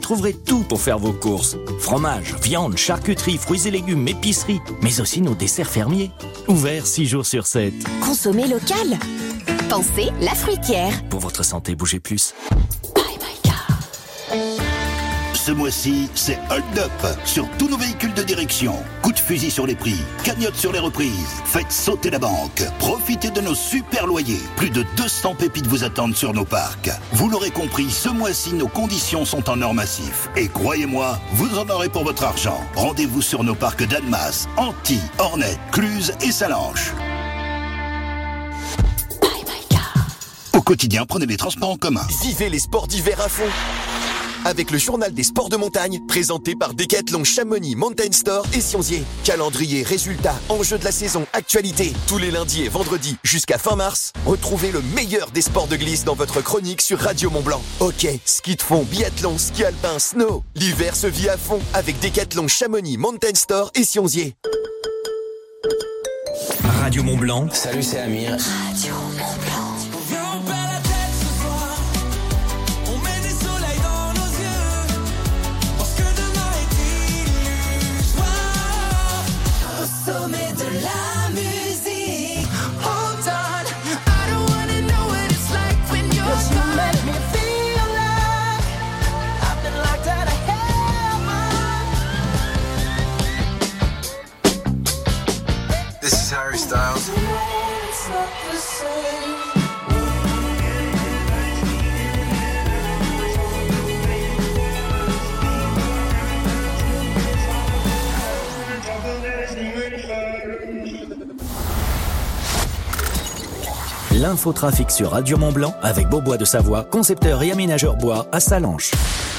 trouverez tout pour faire vos courses. Fromage, viande, charcuterie, fruits et légumes, épicerie, mais aussi nos desserts fermiers. Ouverts 6 jours sur 7. Consommez local. Pensez La Fruitière. Pour votre santé, bougez plus. Ce mois-ci, c'est Hold Up sur tous nos véhicules de direction. Coup de fusil sur les prix, cagnotte sur les reprises. Faites sauter la banque. Profitez de nos super loyers. Plus de 200 pépites vous attendent sur nos parcs. Vous l'aurez compris, ce mois-ci, nos conditions sont en or massif. Et croyez-moi, vous en aurez pour votre argent. Rendez-vous sur nos parcs d'Annemasse, Antilles, Ornette, Cluse et Salanches. Au quotidien, prenez les transports en commun. Vivez les sports d'hiver à fond avec le journal des sports de montagne présenté par Decathlon Chamonix Mountain Store et Sionzier. Calendrier, résultats, enjeux de la saison, actualité. Tous les lundis et vendredis jusqu'à fin mars, retrouvez le meilleur des sports de glisse dans votre chronique sur Radio Mont-Blanc. Hockey, ski de fond, biathlon, ski alpin, snow. L'hiver se vit à fond avec Decathlon Chamonix Mountain Store et Sionzier. Radio Mont-Blanc. Salut, c'est Amir. Radio Mont-Blanc. Sommet de la musique. Hold on, I don't wanna know what it's like when you're gone. You make me feel like I've been locked out of heaven. This is Harry Styles. It's not the same. L'infotrafic sur Radio Mont-Blanc avec Beaubois de Savoie, concepteur et aménageur bois à Salanches.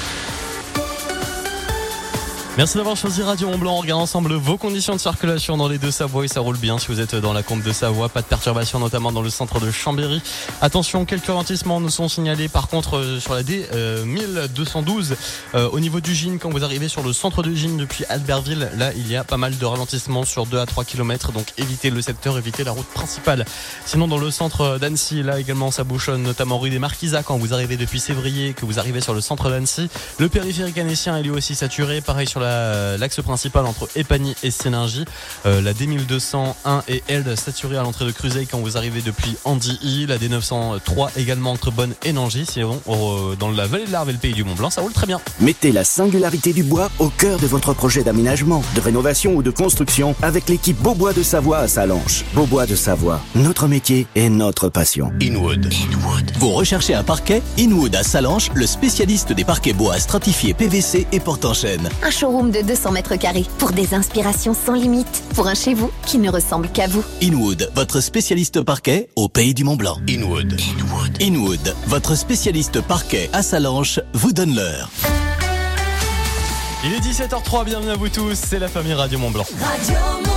Merci d'avoir choisi Radio Mont-Blanc. On regarde ensemble vos conditions de circulation dans les Deux-Savoie et ça roule bien si vous êtes dans la Combe de Savoie. Pas de perturbations, notamment dans le centre de Chambéry. Attention, quelques ralentissements nous sont signalés par contre sur la D 1212 au niveau du Gine. Quand vous arrivez sur le centre de Gine depuis Albertville, là il y a pas mal de ralentissements sur 2 à 3 km, donc évitez le secteur, évitez la route principale. Sinon dans le centre d'Annecy, là également ça bouchonne, notamment rue des Marquisats quand vous arrivez depuis Sévrier, que vous arrivez sur le centre d'Annecy. Le périphérique annécien est lui aussi saturé, pareil sur l'axe principal entre Épagny et Séningy. La D1201 et Elde saturée à l'entrée de Cruzeil quand vous arrivez depuis Andilly. La D903 également entre Bonne et Nangy. Sinon dans la vallée de l'Arve et le pays du Mont-Blanc, ça roule très bien. Mettez la singularité du bois au cœur de votre projet d'aménagement, de rénovation ou de construction avec l'équipe Beaubois de Savoie à Salanches. Beaubois de Savoie, notre métier et notre passion. Inwood. Vous recherchez un parquet? Inwood à Salanches, le spécialiste des parquets bois stratifiés PVC et porte-en-chêne. Un showroom de 200 mètres carrés pour des inspirations sans limite. Pour un chez vous qui ne ressemble qu'à vous. Inwood, votre spécialiste parquet au pays du Mont-Blanc. Inwood, votre spécialiste parquet à Salanches, vous donne l'heure. Il est 17h03, bienvenue à vous tous, c'est la famille Radio Mont-Blanc. Radio Mont-Blanc.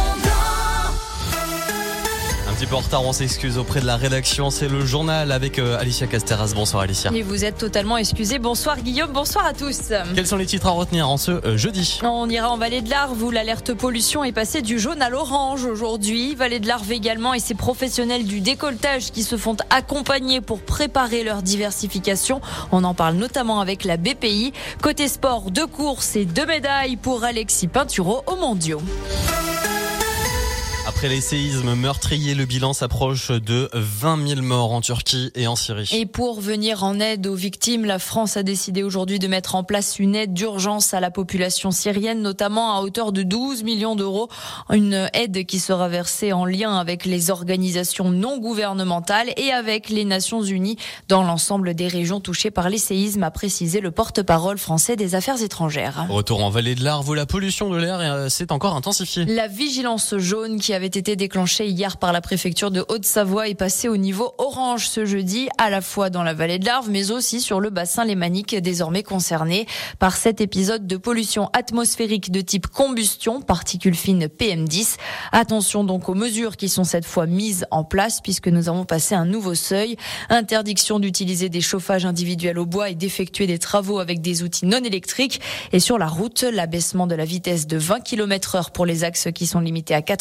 Un petit peu en retard, on s'excuse auprès de la rédaction. C'est le journal avec Alicia Casteras. Bonsoir Alicia. Et vous êtes totalement excusés. Bonsoir Guillaume, bonsoir à tous. Quels sont les titres à retenir en ce jeudi? On ira en Vallée de l'Arve où l'alerte pollution est passée du jaune à l'orange aujourd'hui. Vallée de l'Arve également et ces professionnels du décolletage qui se font accompagner pour préparer leur diversification. On en parle notamment avec la BPI. Côté sport, 2 courses et 2 médailles pour Alexis Pinturo aux mondiaux. Après les séismes meurtriers, le bilan s'approche de 20 000 morts en Turquie et en Syrie. Et pour venir en aide aux victimes, la France a décidé aujourd'hui de mettre en place une aide d'urgence à la population syrienne, notamment à hauteur de 12 millions d'euros. Une aide qui sera versée en lien avec les organisations non gouvernementales et avec les Nations Unies dans l'ensemble des régions touchées par les séismes, a précisé le porte-parole français des Affaires étrangères. Retour en Vallée de l'Arve où la pollution de l'air s'est encore intensifiée. La vigilance jaune qui avait été déclenchée hier par la préfecture de Haute-Savoie est passée au niveau orange ce jeudi, à la fois dans la vallée de l'Arve, mais aussi sur le bassin lémanique désormais concerné par cet épisode de pollution atmosphérique de type combustion, particules fines PM10. Attention donc aux mesures qui sont cette fois mises en place puisque nous avons passé un nouveau seuil. Interdiction d'utiliser des chauffages individuels au bois et d'effectuer des travaux avec des outils non électriques. Et sur la route, l'abaissement de la vitesse de 20 km/h pour les axes qui sont limités à 90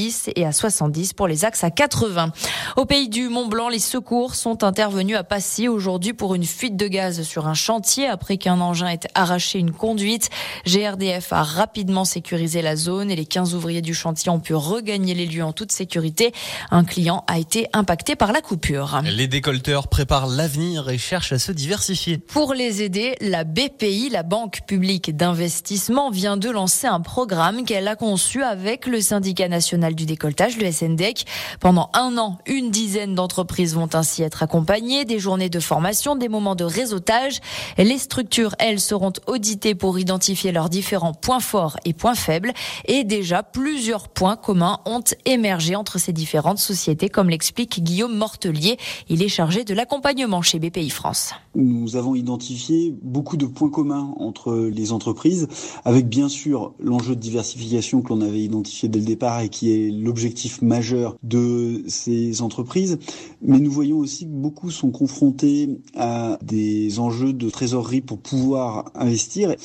10 et à 70 pour les axes à 80. Au pays du Mont-Blanc, les secours sont intervenus à Passy aujourd'hui pour une fuite de gaz sur un chantier après qu'un engin ait arraché une conduite. GRDF a rapidement sécurisé la zone et les 15 ouvriers du chantier ont pu regagner les lieux en toute sécurité. Un client a été impacté par la coupure. Les décolteurs préparent l'avenir et cherchent à se diversifier. Pour les aider, la BPI, la Banque publique d'investissement, vient de lancer un programme qu'elle a conçu avec le syndicat national du décolletage, le SNDEC. Pendant un an, une dizaine d'entreprises vont ainsi être accompagnées, des journées de formation, des moments de réseautage. Les structures, elles, seront auditées pour identifier leurs différents points forts et points faibles. Et déjà, plusieurs points communs ont émergé entre ces différentes sociétés, comme l'explique Guillaume Mortelier. Il est chargé de l'accompagnement chez BPI France. Nous avons identifié beaucoup de points communs entre les entreprises, avec bien sûr l'enjeu de diversification que l'on avait identifié dès le départ et qui est l'objectif majeur de ces entreprises. Mais nous voyons aussi que beaucoup sont confrontés à des enjeux de trésorerie pour pouvoir investir.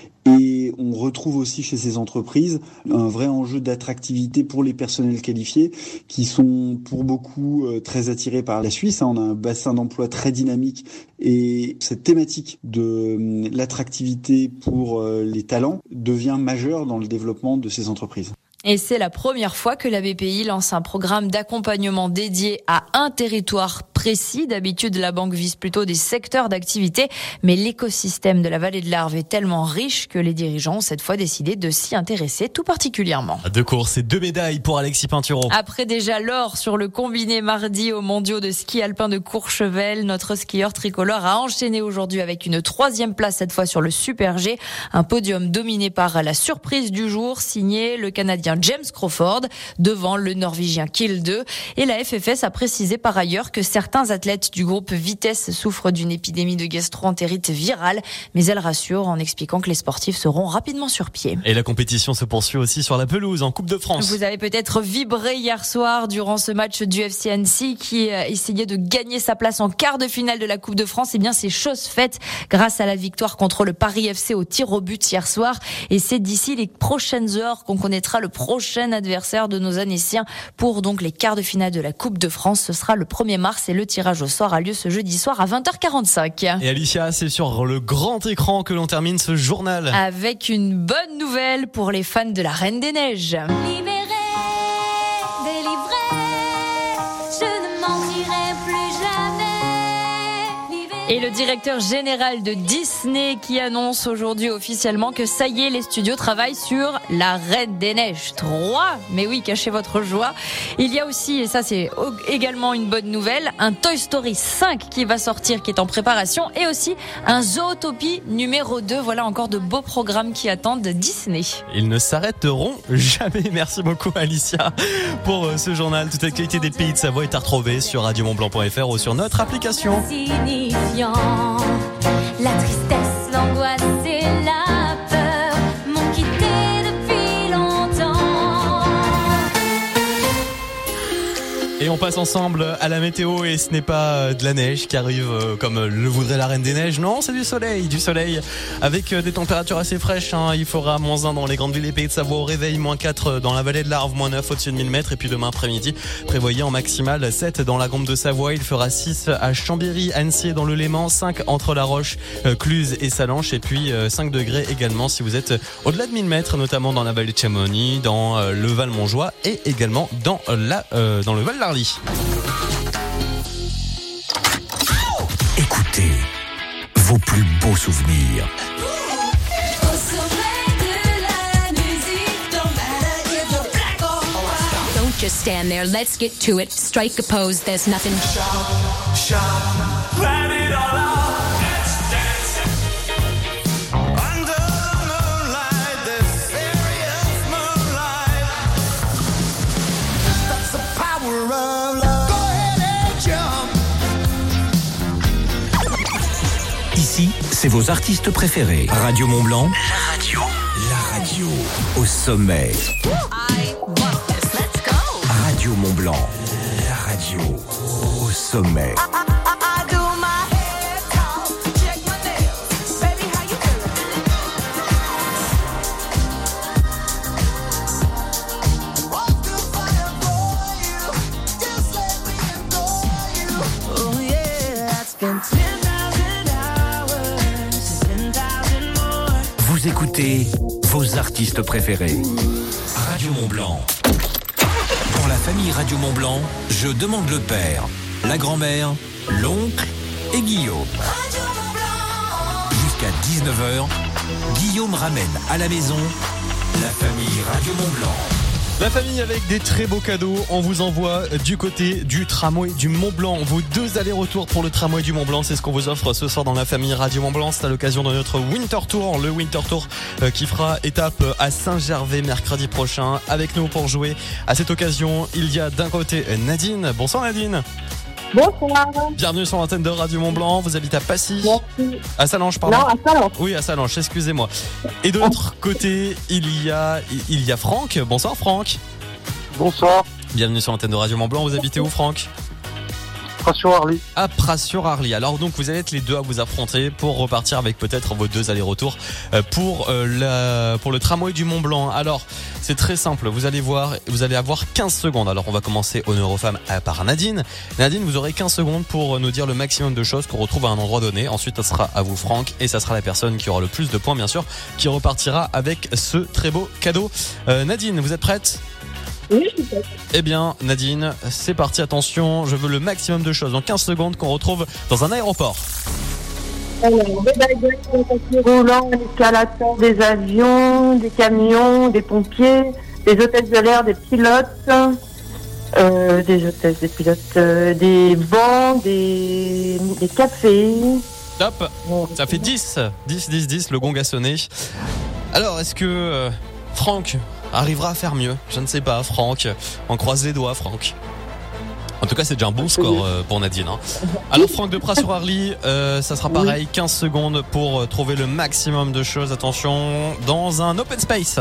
Et on retrouve aussi chez ces entreprises un vrai enjeu d'attractivité pour les personnels qualifiés qui sont pour beaucoup très attirés par la Suisse. On a un bassin d'emploi très dynamique et cette thématique de l'attractivité pour les talents devient majeure dans le développement de ces entreprises. Et c'est la première fois que la BPI lance un programme d'accompagnement dédié à un territoire précis. D'habitude, la banque vise plutôt des secteurs d'activité, mais l'écosystème de la vallée de l'Arve est tellement riche que les dirigeants ont cette fois décidé de s'y intéresser tout particulièrement. 2 courses et 2 médailles pour Alexis Pinturo. Après déjà l'or sur le combiné mardi aux mondiaux de ski alpin de Courchevel, notre skieur tricolore a enchaîné aujourd'hui avec une 3e place cette fois sur le Super G. Un podium dominé par la surprise du jour, signé le Canadien James Crawford devant le Norvégien Kiel 2. Et la FFS a précisé par ailleurs que certains athlètes du groupe Vitesse souffrent d'une épidémie de gastro-entérite virale, mais elle rassure en expliquant que les sportifs seront rapidement sur pied. Et la compétition se poursuit aussi sur la pelouse en Coupe de France. Vous avez peut-être vibré hier soir durant ce match du FC Annecy qui essayait de gagner sa place en quart de finale de la Coupe de France. Eh bien, c'est chose faite grâce à la victoire contre le Paris FC au tir au but hier soir. Et c'est d'ici les prochaines heures qu'on connaîtra le prochain adversaire de nos Annéciens pour donc les quarts de finale de la Coupe de France. Ce sera le 1er mars et le tirage au sort a lieu ce jeudi soir à 20h45. Et Alicia, c'est sur le grand écran que l'on termine ce journal. Avec une bonne nouvelle pour les fans de la Reine des Neiges. Libéré, délivré, je ne mentirai plus jamais. Libéré. Et le directeur général de Disney qui annonce aujourd'hui officiellement que ça y est, les studios travaillent sur La Reine des Neiges 3. Mais oui, cachez votre joie. Il y a aussi, et ça c'est également une bonne nouvelle, un Toy Story 5 qui va sortir, qui est en préparation, et aussi un Zootopie numéro 2. Voilà encore de beaux programmes qui attendent Disney. Ils ne s'arrêteront jamais. Merci beaucoup Alicia pour ce journal. Toute l'actualité des pays de Savoie est à retrouver sur radiomontblanc.fr ou sur notre application. Signifiant, la tristesse, l'angoisse et la peur m'ont quitté depuis longtemps. Et on passe ensemble à la météo et ce n'est pas de la neige qui arrive comme le voudrait la Reine des Neiges. Non, c'est du soleil avec des températures assez fraîches. Il fera -1 dans les grandes villes et pays de Savoie au réveil, -4 dans la vallée de l'Arve, -9 au-dessus de 1000 mètres. Et puis demain après-midi, prévoyez en maximale 7 dans la Combe de Savoie. Il fera 6 à Chambéry, Annecy dans le Léman, 5 entre La Roche, Cluse et Salanches. Et puis 5 degrés également si vous êtes au-delà de 1000 mètres, notamment dans la vallée de Chamonix, dans le Val-Montjoie et également dans le Val-d'Arly. Écoutez vos plus beaux souvenirs. Au sommet de la musique, don't matter if you're black or white. Don't just stand there, let's get to it. Strike a pose, there's nothing. Shout, grab it all out. Let's dance. Under the moonlight, this serious moonlight. That's the power of love. Go ahead and jump. Ici, c'est vos artistes préférés. Radio Mont-Blanc. La radio. Au sommet. Radio Mont-Blanc. La radio. Au sommet. Vous écoutez vos artistes préférés. Radio Mont-Blanc. Pour la famille Radio Mont-Blanc, je demande le père, la grand-mère, l'oncle et Guillaume. Jusqu'à 19h, Guillaume ramène à la maison la famille Radio Mont-Blanc. La famille avec des très beaux cadeaux, on vous envoie du côté du tramway du Mont-Blanc. Vos 2 allers-retours pour le tramway du Mont-Blanc, c'est ce qu'on vous offre ce soir dans la famille Radio Mont-Blanc. C'est à l'occasion de notre Winter Tour, le Winter Tour qui fera étape à Saint-Gervais mercredi prochain. Avec nous pour jouer à cette occasion, il y a d'un côté Nadine. Bonsoir Nadine. Bonsoir. Bienvenue sur l'antenne de Radio Mont-Blanc. Vous habitez à Passy. Merci. À Salanches, pardon. Non, à Salanches. Oui, à Salanches, excusez-moi. Et de l'autre côté, il y a Franck. Bonsoir Franck. Bonsoir. Bienvenue sur l'antenne de Radio Mont-Blanc. Vous habitez où Franck ? Pras-sur-Arly. À Pras-sur-Arly. Alors donc vous allez être les deux à vous affronter pour repartir avec peut-être vos 2 allers-retours pour le tramway du Mont-Blanc. Alors c'est très simple, vous allez avoir 15 secondes. Alors on va commencer honneur aux femmes par Nadine. Nadine, vous aurez 15 secondes pour nous dire le maximum de choses qu'on retrouve à un endroit donné. Ensuite ça sera à vous Franck et ça sera la personne qui aura le plus de points bien sûr qui repartira avec ce très beau cadeau. Nadine, vous êtes prête ? Oui, je suis prête. Eh bien, Nadine, c'est parti, attention, je veux le maximum de choses en 15 secondes qu'on retrouve dans un aéroport. Alors, des baguettes, des tapis roulants, des escalators, des avions, des camions, des pompiers, des hôtesses de l'air, des pilotes, des bancs, des cafés. Top, ça fait 10, le gong a sonné. Alors, est-ce que Franck arrivera à faire mieux? Je ne sais pas, Franck. On croise les doigts, Franck. En tout cas, c'est déjà un bon score pour Nadine. Hein. Alors, Franck de Pras-sur-Arly, ça sera pareil, 15 secondes pour trouver le maximum de choses. Attention, dans un open space.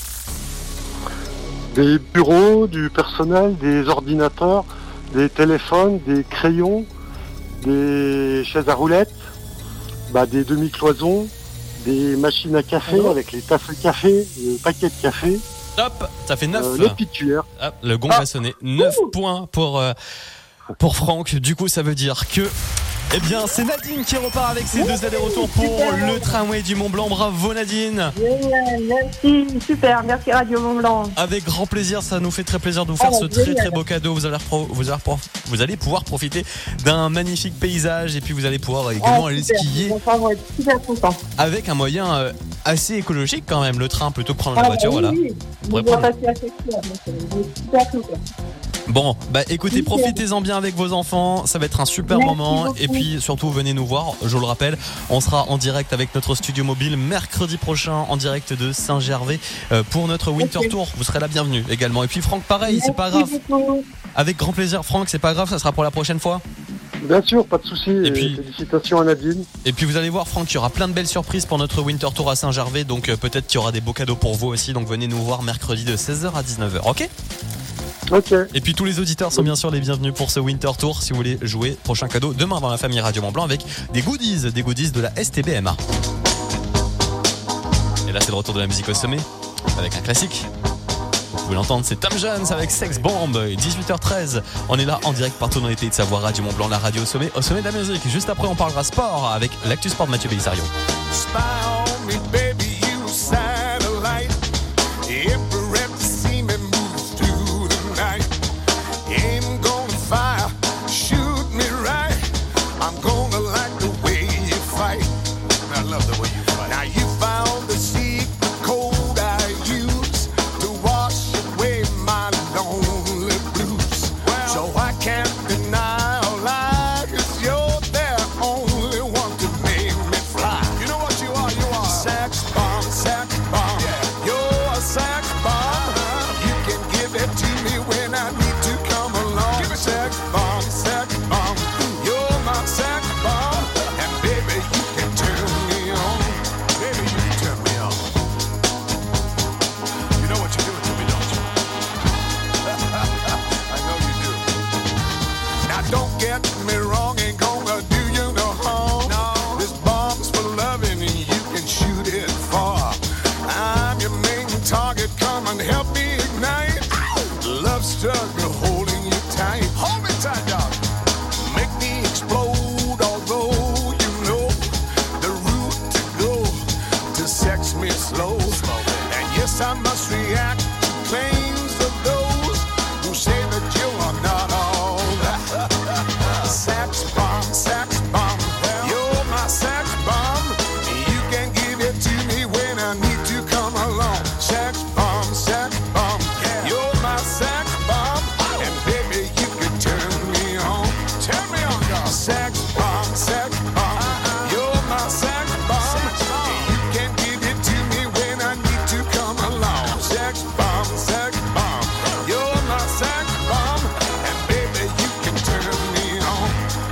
Des bureaux, du personnel, des ordinateurs, des téléphones, des crayons, des chaises à roulettes, des demi-cloisons, des machines à café avec les tasses de café, le paquet de café. Top, ça fait 9. Le pituaire. Le gong va sonner. 9 points pour Franck. Du coup, ça veut dire que c'est Nadine qui repart avec ses 2 allers-retours pour le tramway du Mont-Blanc. Bravo Nadine. Merci, super, merci Radio Mont-Blanc. Avec grand plaisir, ça nous fait très plaisir de vous faire ce très beau cadeau. Vous allez pouvoir profiter d'un magnifique paysage et puis vous allez pouvoir également aller skier. On va être super content. Avec un moyen assez écologique quand même, le train plutôt que prendre la voiture. Voilà. On va passer assez clair, super content. Bon, écoutez, profitez-en bien avec vos enfants, ça va être un super moment et puis surtout venez nous voir, je le rappelle, on sera en direct avec notre studio mobile mercredi prochain en direct de Saint-Gervais pour notre Winter Tour, vous serez la bienvenue également. Et puis Franck pareil, c'est pas grave, avec grand plaisir Franck, c'est pas grave, ça sera pour la prochaine fois. Bien sûr, pas de souci. Et puis, félicitations à Nadine. Et puis vous allez voir Franck, il y aura plein de belles surprises pour notre Winter Tour à Saint-Gervais, donc peut-être qu'il y aura des beaux cadeaux pour vous aussi, donc venez nous voir mercredi de 16h à 19h, ok ? Ok. Et puis tous les auditeurs sont bien sûr les bienvenus pour ce Winter Tour si vous voulez jouer. Prochain cadeau demain dans la famille Radio Mont-Blanc avec des goodies de la STBMA. Et là c'est le retour de la musique au sommet avec un classique. Vous pouvez l'entendre, c'est Tom Jones avec Sex Bomb. 18h13. On est là en direct partout dans les pays de Savoie, Radio Mont-Blanc, la radio au sommet de la musique. Juste après on parlera sport avec l'actu sport de Mathieu Bellisario. Sex me slow. And yes, I must react to claims of those who say that you are not all that. Sex bomb, you're my sex bomb. You can give it to me when I need to come along. Sex bomb, you're my sex bomb. And baby, you can turn me on, girl. Sex bomb, you're my sex bomb. You can give it to me when I need to come along. Sex bomb, you're my sex bomb. And baby, you can turn me on.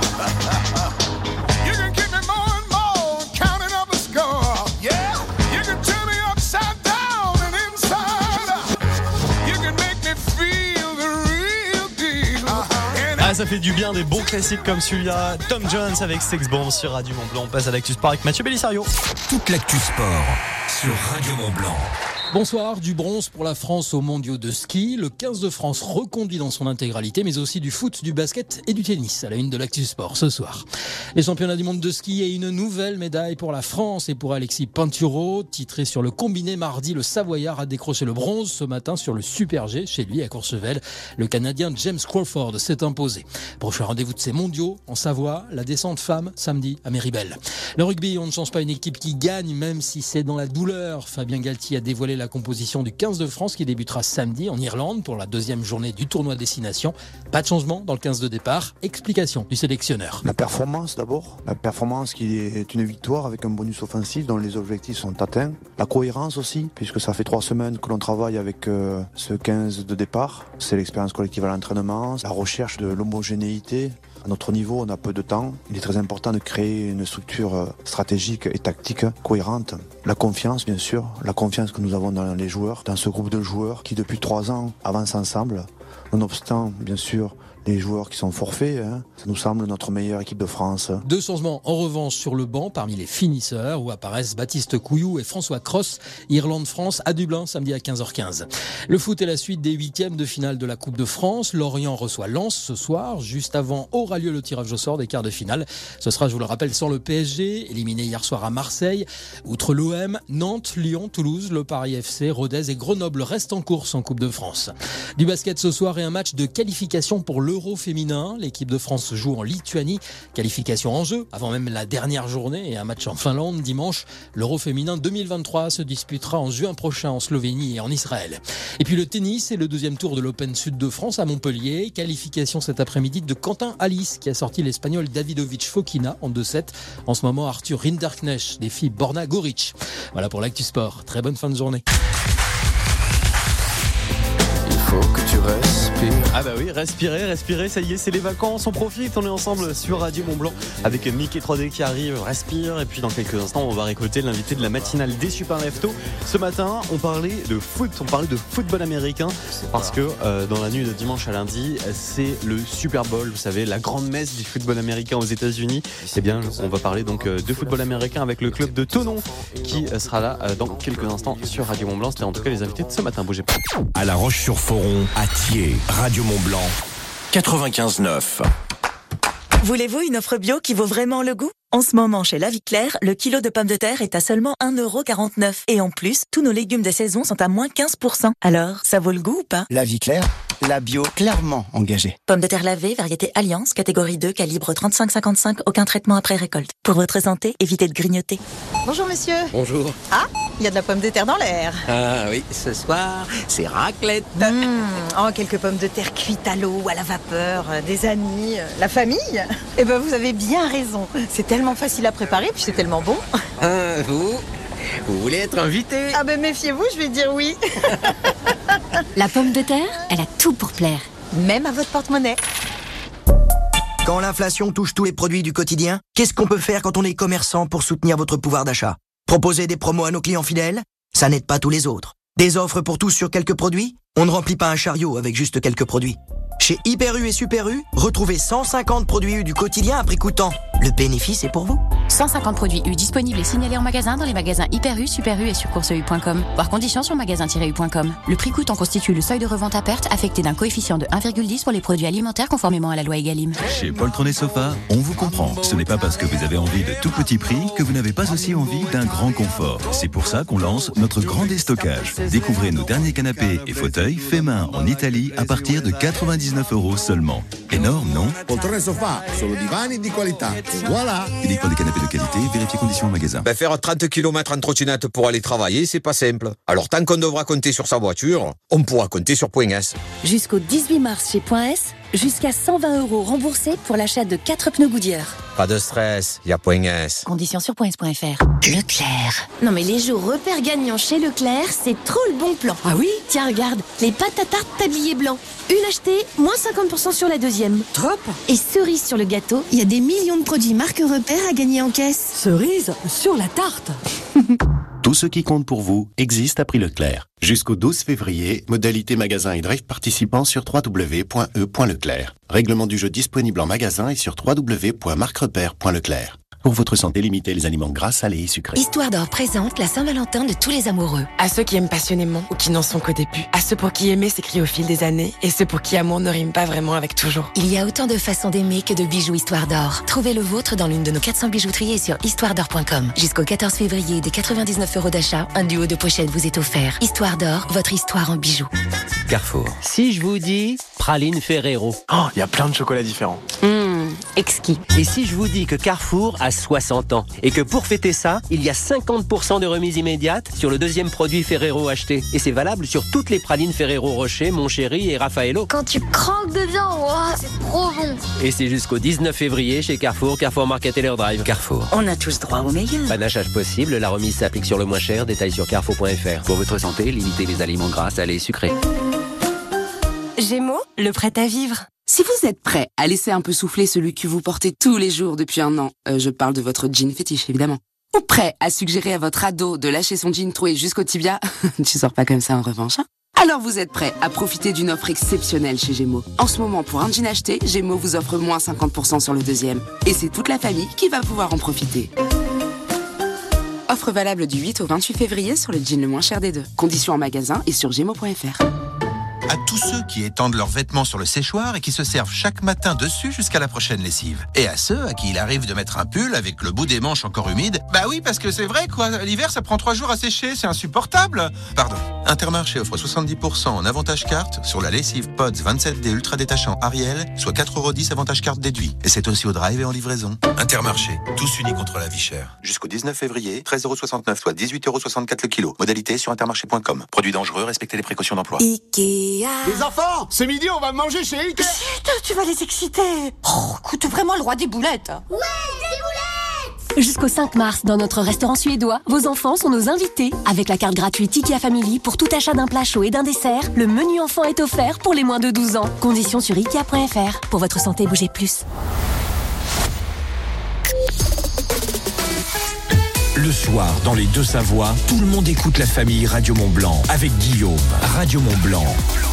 You can keep me more and more, counting up a score. Yeah, you can turn me upside down and inside out. You can make me feel the real deal. Ah, ça fait du bien des bons classiques comme celui-là. Tom Jones avec Sex Bomb sur Radio Mont Blanc. On passe à l'actu sport avec Mathieu Bellisario. Toute l'actu sport sur Radio Mont Blanc. Bonsoir, du bronze pour la France aux mondiaux de ski. Le 15 de France reconduit dans son intégralité, mais aussi du foot, du basket et du tennis à la une de l'actu sport ce soir. Les championnats du monde de ski et une nouvelle médaille pour la France et pour Alexis Pinturo. Titré sur le combiné mardi, le Savoyard a décroché le bronze ce matin sur le Super G chez lui à Courchevel. Le Canadien James Crawford s'est imposé. Prochain rendez-vous de ces mondiaux en Savoie, la descente femme samedi à Méribel. Le rugby, on ne change pas une équipe qui gagne, même si c'est dans la douleur. Fabien Galtier a dévoilé la composition du 15 de France qui débutera samedi en Irlande pour la deuxième journée du tournoi Destination. Pas de changement dans le 15 de départ. Explication du sélectionneur. La performance d'abord. La performance qui est une victoire avec un bonus offensif dont les objectifs sont atteints. La cohérence aussi, puisque ça fait 3 semaines que l'on travaille avec ce 15 de départ. C'est l'expérience collective à l'entraînement, la recherche de l'homogénéité. À notre niveau, on a peu de temps. Il est très important de créer une structure stratégique et tactique cohérente. La confiance, bien sûr. La confiance que nous avons dans les joueurs, dans ce groupe de joueurs qui, depuis 3 ans, avancent ensemble. Nonobstant, bien sûr, les joueurs qui sont forfaits, ça nous semble notre meilleure équipe de France. 2 changements en revanche sur le banc parmi les finisseurs où apparaissent Baptiste Couillou et François Cross. Irlande-France à Dublin samedi à 15h15. Le foot est la suite des 8e de finale de la Coupe de France. Lorient reçoit Lens ce soir. Juste avant aura lieu le tirage au sort des quarts de finale. Ce sera, je vous le rappelle, sans le PSG, éliminé hier soir à Marseille. Outre l'OM, Nantes, Lyon, Toulouse, le Paris FC, Rodez et Grenoble restent en course en Coupe de France. Du basket ce soir et un match de qualification pour l'Euro féminin. L'équipe de France joue en Lituanie. Qualification en jeu avant même la dernière journée et un match en Finlande dimanche. L'Euro féminin 2023 se disputera en juin prochain en Slovénie et en Israël. Et puis le tennis et le 2e tour de l'Open Sud de France à Montpellier. Qualification cet après-midi de Quentin Alice qui a sorti l'Espagnol Davidovich Fokina en 2-7. En ce moment, Arthur Rinderknecht défie Borna Goric. Voilà pour l'actu sport. Très bonne fin de journée. Faut que tu respires. Ah bah oui, respirer, ça y est, c'est les vacances, on profite, on est ensemble sur Radio Mont Blanc avec Mickey 3D qui arrive, respire, et puis dans quelques instants on va récolter l'invité de la matinale des Super Leftos. Ce matin, on parlait de football américain, parce que dans la nuit de dimanche à lundi, c'est le Super Bowl, vous savez, la grande messe du football américain aux États-Unis. Eh bien, on va parler donc de football américain avec le club de Thonon qui sera là dans quelques instants sur Radio Mont Blanc. C'était en tout cas les invités de ce matin, bougez pas. À La Roche-sur-Foron, à Thiers, Radio Mont Blanc, 95.9. Voulez-vous une offre bio qui vaut vraiment le goût ? En ce moment, chez La Vie Claire, le kilo de pommes de terre est à seulement 1,49 €. Et en plus, tous nos légumes de saison sont à moins 15%. Alors, ça vaut le goût ou pas ? La Vie Claire, la bio clairement engagée. Pommes de terre lavées, variété Alliance, catégorie 2, calibre 35-55, aucun traitement après récolte. Pour votre santé, évitez de grignoter. Bonjour monsieur. Bonjour. Ah, il y a de la pomme de terre dans l'air. Ah oui, ce soir, c'est raclette. Oh, quelques pommes de terre cuites à l'eau ou à la vapeur, des amis, la famille. Eh ben vous avez bien raison. C'est tellement facile à préparer, puis c'est tellement bon. Vous voulez être invité ? Ah ben méfiez-vous, je vais dire oui. La pomme de terre, elle a tout pour plaire. Même à votre porte-monnaie. Quand l'inflation touche tous les produits du quotidien, qu'est-ce qu'on peut faire quand on est commerçant pour soutenir votre pouvoir d'achat ? Proposer des promos à nos clients fidèles ? Ça n'aide pas tous les autres. Des offres pour tous sur quelques produits ? On ne remplit pas un chariot avec juste quelques produits. Chez Hyper U et Super U, retrouvez 150 produits U du quotidien à prix coûtant. Le bénéfice est pour vous. 150 produits U disponibles et signalés en magasin dans les magasins Hyper U, Super U et sur courseu.com. Voir conditions sur magasin-u.com. Le prix coûtant constitue le seuil de revente à perte affecté d'un coefficient de 1,10 pour les produits alimentaires conformément à la loi Egalim. Chez Poltron et Sofa, on vous comprend. Ce n'est pas parce que vous avez envie de tout petit prix que vous n'avez pas aussi envie d'un grand confort. C'est pour ça qu'on lance notre grand déstockage. Découvrez nos derniers canapés et fauteuils faits main en Italie à partir de 99€ seulement. Énorme, non? Poltrone Sofa, solo divani di qualità. Et voilà. Uniquement des canapés de qualité, vérifiez conditions en magasin. Faire 30 km en trottinette pour aller travailler, c'est pas simple. Alors tant qu'on devra compter sur sa voiture, on pourra compter sur Point S. Jusqu'au 18 mars chez Point S, jusqu'à 120€ remboursés pour l'achat de 4 pneus Goodyear. Pas de stress, y a Point S. Conditions sur points.fr. Leclerc. Non mais les jours repères gagnants chez Leclerc, c'est trop le bon plan. Ah oui? Tiens, regarde, les pâtes à tarte tablier blanc. Une achetée, moins 50% sur la deuxième. Top! Et cerise sur le gâteau, il y a des millions de produits marque repères à gagner en caisse. Cerise sur la tarte. Tout ce qui compte pour vous existe à prix Leclerc. Jusqu'au 12 février, modalité magasin et drive participants sur www.e.leclerc. Règlement du jeu disponible en magasin et sur www.marquerepère.leclerc. Pour votre santé, limitez les aliments gras, salés et sucrés. Histoire d'Or présente la Saint-Valentin de tous les amoureux. À ceux qui aiment passionnément ou qui n'en sont qu'au début. À ceux pour qui aimer s'écrit au fil des années et ceux pour qui amour ne rime pas vraiment avec toujours. Il y a autant de façons d'aimer que de bijoux Histoire d'Or. Trouvez le vôtre dans l'une de nos 400 bijouteries et sur histoiredor.com. Jusqu'au 14 février, des 99€ d'achat, un duo de pochettes vous est offert. Histoire d'Or, votre histoire en bijoux. Carrefour. Si je vous dis praline Ferrero. Oh, il y a plein de chocolats différents. Exquis. Et si je vous dis que Carrefour a 60 ans et que pour fêter ça, il y a 50% de remise immédiate sur le deuxième produit Ferrero acheté. Et c'est valable sur toutes les pralines Ferrero Rocher, Mon Chéri et Raffaello. Quand tu croques dedans, wow, c'est trop bon. Et c'est jusqu'au 19 février chez Carrefour, Carrefour Market et leur drive. Carrefour. On a tous droit au meilleur. Panachage possible, la remise s'applique sur le moins cher, détail sur carrefour.fr. Pour votre santé, limitez les aliments gras, salés et sucrés. Gémeaux, le prêt à vivre. Si vous êtes prêt à laisser un peu souffler celui que vous portez tous les jours depuis un an, je parle de votre jean fétiche évidemment, ou prêt à suggérer à votre ado de lâcher son jean troué jusqu'au tibia, tu sors pas comme ça en revanche, hein? Alors vous êtes prêt à profiter d'une offre exceptionnelle chez Gémeaux. En ce moment, pour un jean acheté, Gémeaux vous offre moins 50% sur le deuxième. Et c'est toute la famille qui va pouvoir en profiter. Offre valable du 8 au 28 février sur le jean le moins cher des deux. Conditions en magasin et sur gémeaux.fr. À tous ceux qui étendent leurs vêtements sur le séchoir et qui se servent chaque matin dessus jusqu'à la prochaine lessive. Et à ceux à qui il arrive de mettre un pull avec le bout des manches encore humide. Bah oui, parce que c'est vrai quoi, l'hiver ça prend 3 jours à sécher, c'est insupportable. Pardon. Intermarché offre 70% en avantage carte sur la lessive Pods 27D ultra détachant Ariel, soit 4,10€ avantage carte déduit. Et c'est aussi au drive et en livraison. Intermarché, tous unis contre la vie chère. Jusqu'au 19 février, 13,69€, soit 18,64€ le kilo. Modalité sur intermarché.com. Produit dangereux, respectez les précautions d'emploi. Ikea. Les enfants, c'est midi, on va manger chez Ikea. Chut, tu vas les exciter. Oh, écoute, vraiment le roi des boulettes. Ouais, des boulettes. Jusqu'au 5 mars, dans notre restaurant suédois, vos enfants sont nos invités. Avec la carte gratuite IKEA Family, pour tout achat d'un plat chaud et d'un dessert, le menu enfant est offert pour les moins de 12 ans. Conditions sur ikea.fr. Pour votre santé, bougez plus. Le soir, dans les Deux-Savoies, tout le monde écoute la famille Radio Mont-Blanc avec Guillaume. Radio Mont-Blanc.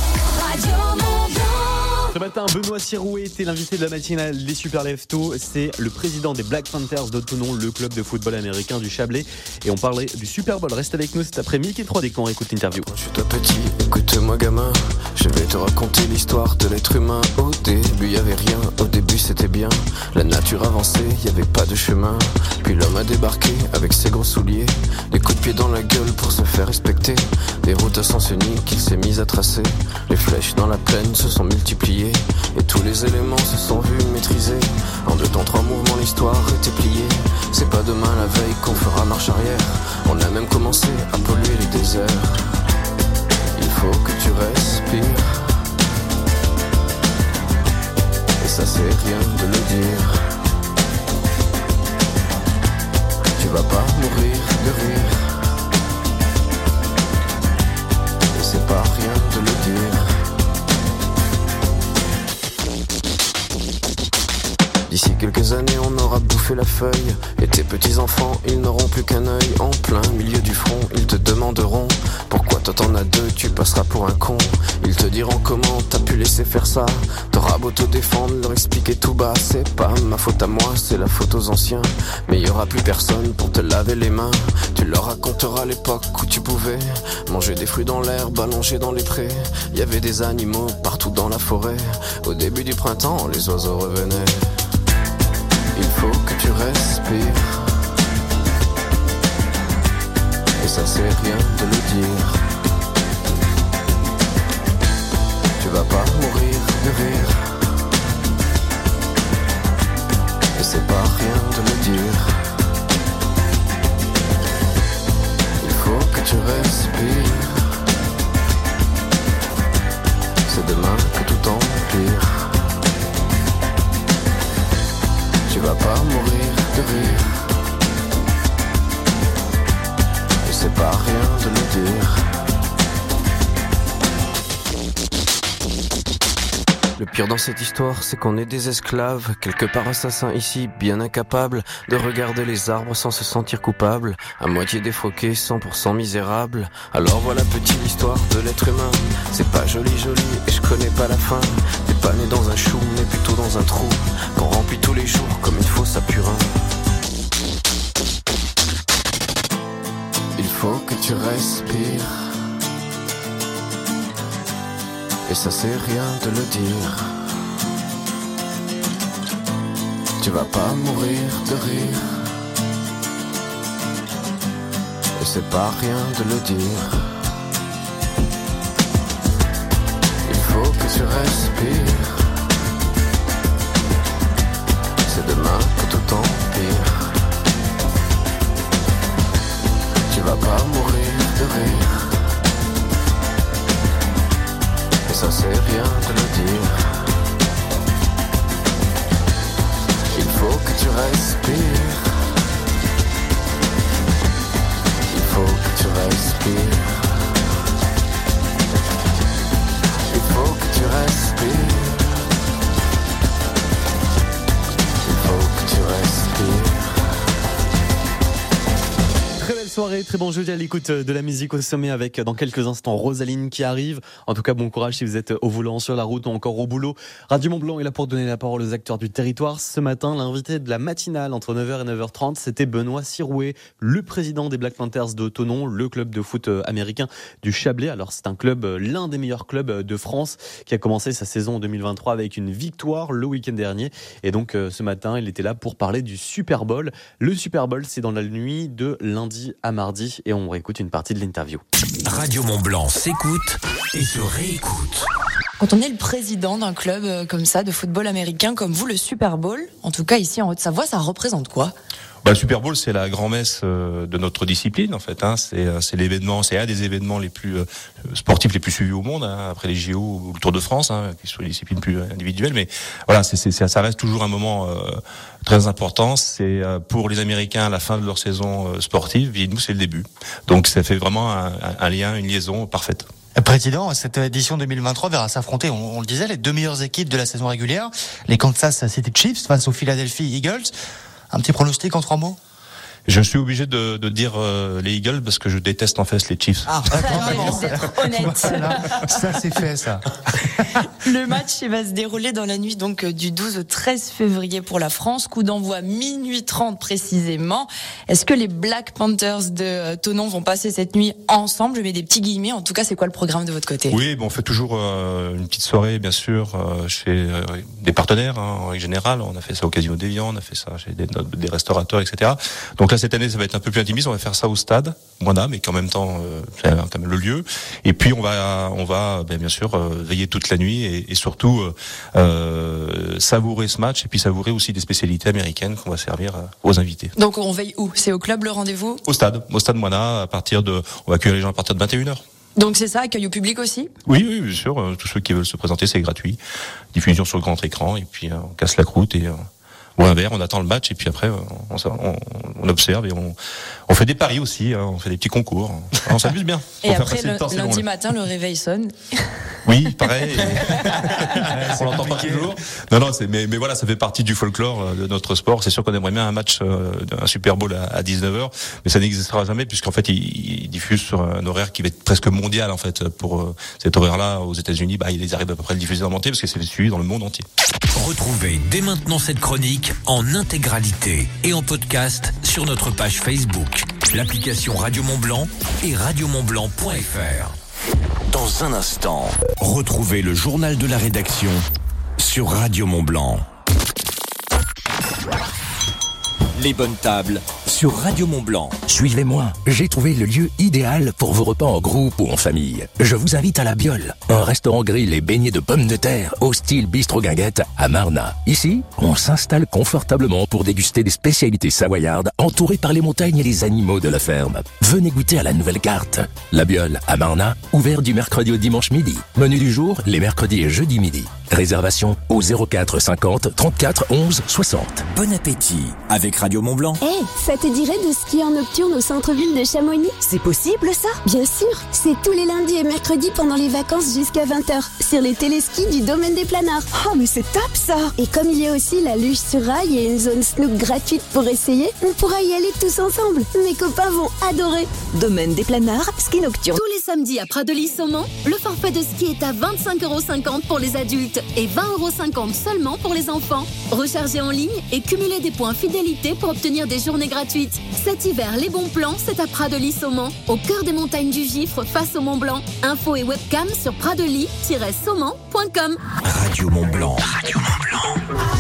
Ce matin, Benoît Sirouet était l'invité de la matinale des Super Leftos. C'est le président des Black Panthers de Thonon, le club de football américain du Chablais. Et on parlait du Super Bowl. Reste avec nous cet après-midi. Midi 3D quand on écoute l'interview. Je suis toi petit, écoute-moi gamin. Je vais te raconter l'histoire de l'être humain. Au début y avait rien, au début c'était bien. La nature avançait, y avait pas de chemin. Puis l'homme a débarqué avec ses gros souliers. Des coups de pied dans la gueule pour se faire respecter. Des routes à sens unique qu'il s'est mis à tracer. Les flèches dans la plaine se sont multipliées. Et tous les éléments se sont vus maîtrisés. En 2 temps 3 mouvements l'histoire était pliée. C'est pas demain la veille qu'on fera marche arrière. On a même commencé à polluer les déserts. Il faut que tu respires. Et ça c'est rien de le dire. Tu vas pas mourir de rire. Et c'est pas rien de le dire. D'ici quelques années on aura bouffé la feuille. Et tes petits enfants ils n'auront plus qu'un œil. En plein milieu du front ils te demanderont pourquoi toi Toi t'en as deux, tu passeras pour un con. Ils te diront comment t'as pu laisser faire ça. T'auras beau te défendre, leur expliquer tout bas. C'est pas ma faute à moi, c'est la faute aux anciens. Mais y aura plus personne pour te laver les mains. Tu leur raconteras l'époque où tu pouvais manger des fruits dans l'herbe, allongé dans les prés. Y avait des animaux partout dans la forêt. Au début du printemps, les oiseaux revenaient. Il faut que tu respires. Et ça c'est rien de le dire. Tu vas pas mourir de rire. Et c'est pas rien de le dire. Il faut que tu respires. C'est demain que tout empire. Tu vas pas mourir de rire. Et c'est pas rien de le dire. Le pire dans cette histoire, c'est qu'on est des esclaves, quelque part assassins ici, bien incapables de regarder les arbres sans se sentir coupables, à moitié défroqués, 100% misérables. Alors voilà petite histoire de l'être humain. C'est pas joli et je connais pas la fin. T'es pas né dans un chou, mais plutôt dans un trou qu'on remplit tous les jours comme une fosse à purin. Il faut que tu respires. Et ça c'est rien de le dire. Tu vas pas mourir de rire. Et c'est pas rien de le dire. Il faut que tu respires. C'est demain que tout empire. Tu vas pas mourir de rire. Et ça c'est rien de le dire. Il faut que tu respires. Il faut que tu respires. Il faut que tu respires. Il faut que tu respires. Très belle soirée, très bon jeudi à l'écoute de la musique au sommet avec dans quelques instants Rosaline qui arrive. En tout cas, bon courage si vous êtes au volant, sur la route ou encore au boulot. Radio Mont-Blanc est là pour donner la parole aux acteurs du territoire. Ce matin, l'invité de la matinale entre 9h et 9h30, c'était Benoît Sirouet, le président des Black Panthers de Thonon, le club de foot américain du Chablais. Alors c'est un club, l'un des meilleurs clubs de France qui a commencé sa saison en 2023 avec une victoire le week-end dernier. Et donc ce matin, il était là pour parler du Super Bowl. Le Super Bowl, c'est dans la nuit de lundi à mardi et on réécoute une partie de l'interview. Radio Mont-Blanc s'écoute et se réécoute. Quand on est le président d'un club comme ça, de football américain comme vous, le Super Bowl, en tout cas ici en Haute-Savoie, ça représente quoi ? Le Super Bowl, c'est la grand-messe de notre discipline, en fait. C'est l'événement, c'est un des événements les plus sportifs les plus suivis au monde, après les JO ou le Tour de France, qui sont les disciplines plus individuelles. Mais voilà, ça reste toujours un moment très important. C'est pour les Américains la fin de leur saison sportive, et nous, c'est le début. Donc, ça fait vraiment un lien, une liaison parfaite. Président, cette édition 2023 verra s'affronter, on le disait, les deux meilleures équipes de la saison régulière, les Kansas City Chiefs face aux Philadelphia Eagles. Un petit pronostic en 3 mots ? Je suis obligé de dire les Eagles parce que je déteste en fait les Chiefs. Ah, d'être honnête. Ça c'est fait ça. Le match va se dérouler dans la nuit donc du 12 au 13 février pour la France. Coup d'envoi minuit 30 précisément. Est-ce que les Black Panthers de Thonon vont passer cette nuit ensemble ? Je mets des petits guillemets. En tout cas, c'est quoi le programme de votre côté ? Oui, on fait toujours une petite soirée, bien sûr, chez des partenaires en règle générale. On a fait ça au Casino d'Évian, on a fait ça chez des restaurateurs, etc. Donc là, cette année, ça va être un peu plus intimiste. On va faire ça au stade, Moina, mais qu'en même temps, c'est quand même le lieu. Et puis, on va bien sûr veiller toute la nuit et surtout savourer ce match et puis savourer aussi des spécialités américaines qu'on va servir aux invités. Donc, on veille où ? C'est au club le rendez-vous ? Au stade Moina. On va accueillir les gens à partir de 21h. Donc c'est ça, accueil au public aussi ? Oui, bien sûr. Tous ceux qui veulent se présenter, c'est gratuit. Diffusion sur le grand écran et puis on casse la croûte et ou un verre, on attend le match et puis après on observe et on fait des paris aussi, on fait des petits concours, on s'amuse bien. Et après lundi matin le réveil sonne. Oui, pareil. On l'entend pas toujours. Non, mais voilà, ça fait partie du folklore de notre sport. C'est sûr qu'on aimerait bien un match, un Super Bowl à 19h, mais ça n'existera jamais puisqu'en fait, ils diffusent sur un horaire qui va être presque mondial en fait. Pour cet horaire-là, aux États-Unis, ils arrivent à peu près à le diffuser en entier parce que c'est suivi dans le monde entier. Retrouvez dès maintenant cette chronique en intégralité et en podcast sur notre page Facebook, l'application Radio Mont-Blanc et radiomontblanc.fr. Dans un instant, retrouvez le journal de la rédaction sur Radio Mont-Blanc. Les bonnes tables sur Radio Mont-Blanc. Suivez-moi, j'ai trouvé le lieu idéal pour vos repas en groupe ou en famille. Je vous invite à La Biole, un restaurant grill et baigné de pommes de terre au style bistrot guinguette à Marna. Ici, on s'installe confortablement pour déguster des spécialités savoyardes entourées par les montagnes et les animaux de la ferme. Venez goûter à la nouvelle carte. La Biole à Marna, ouvert du mercredi au dimanche midi. Menu du jour, les mercredis et jeudis midi. Réservation au 04 50 34 11 60. Bon appétit avec Radio Mont-Blanc. Ça te dirait de skier en nocturne au centre-ville de Chamonix? C'est possible ça? Bien sûr, c'est tous les lundis et mercredis pendant les vacances jusqu'à 20h sur les téléskis du domaine des Planards. Oh mais c'est top ça! Et comme il y a aussi la luge sur rail et une zone snook gratuite pour essayer, on pourra y aller tous ensemble. Mes copains vont adorer. Domaine des Planards, ski nocturne. Tous les samedis à Pradelis-Saumont, le forfait de ski est à 25,50€ pour les adultes et 20,50€ seulement pour les enfants. Rechargez en ligne et cumulez des points fidélité pour obtenir des journées gratuites. Cet hiver, les bons plans, c'est à Pradelis-Saumont, au cœur des montagnes du Gifre, face au Mont Blanc. Info et webcam sur pradelis-saumont.com. Radio Mont-Blanc. Radio Mont-Blanc.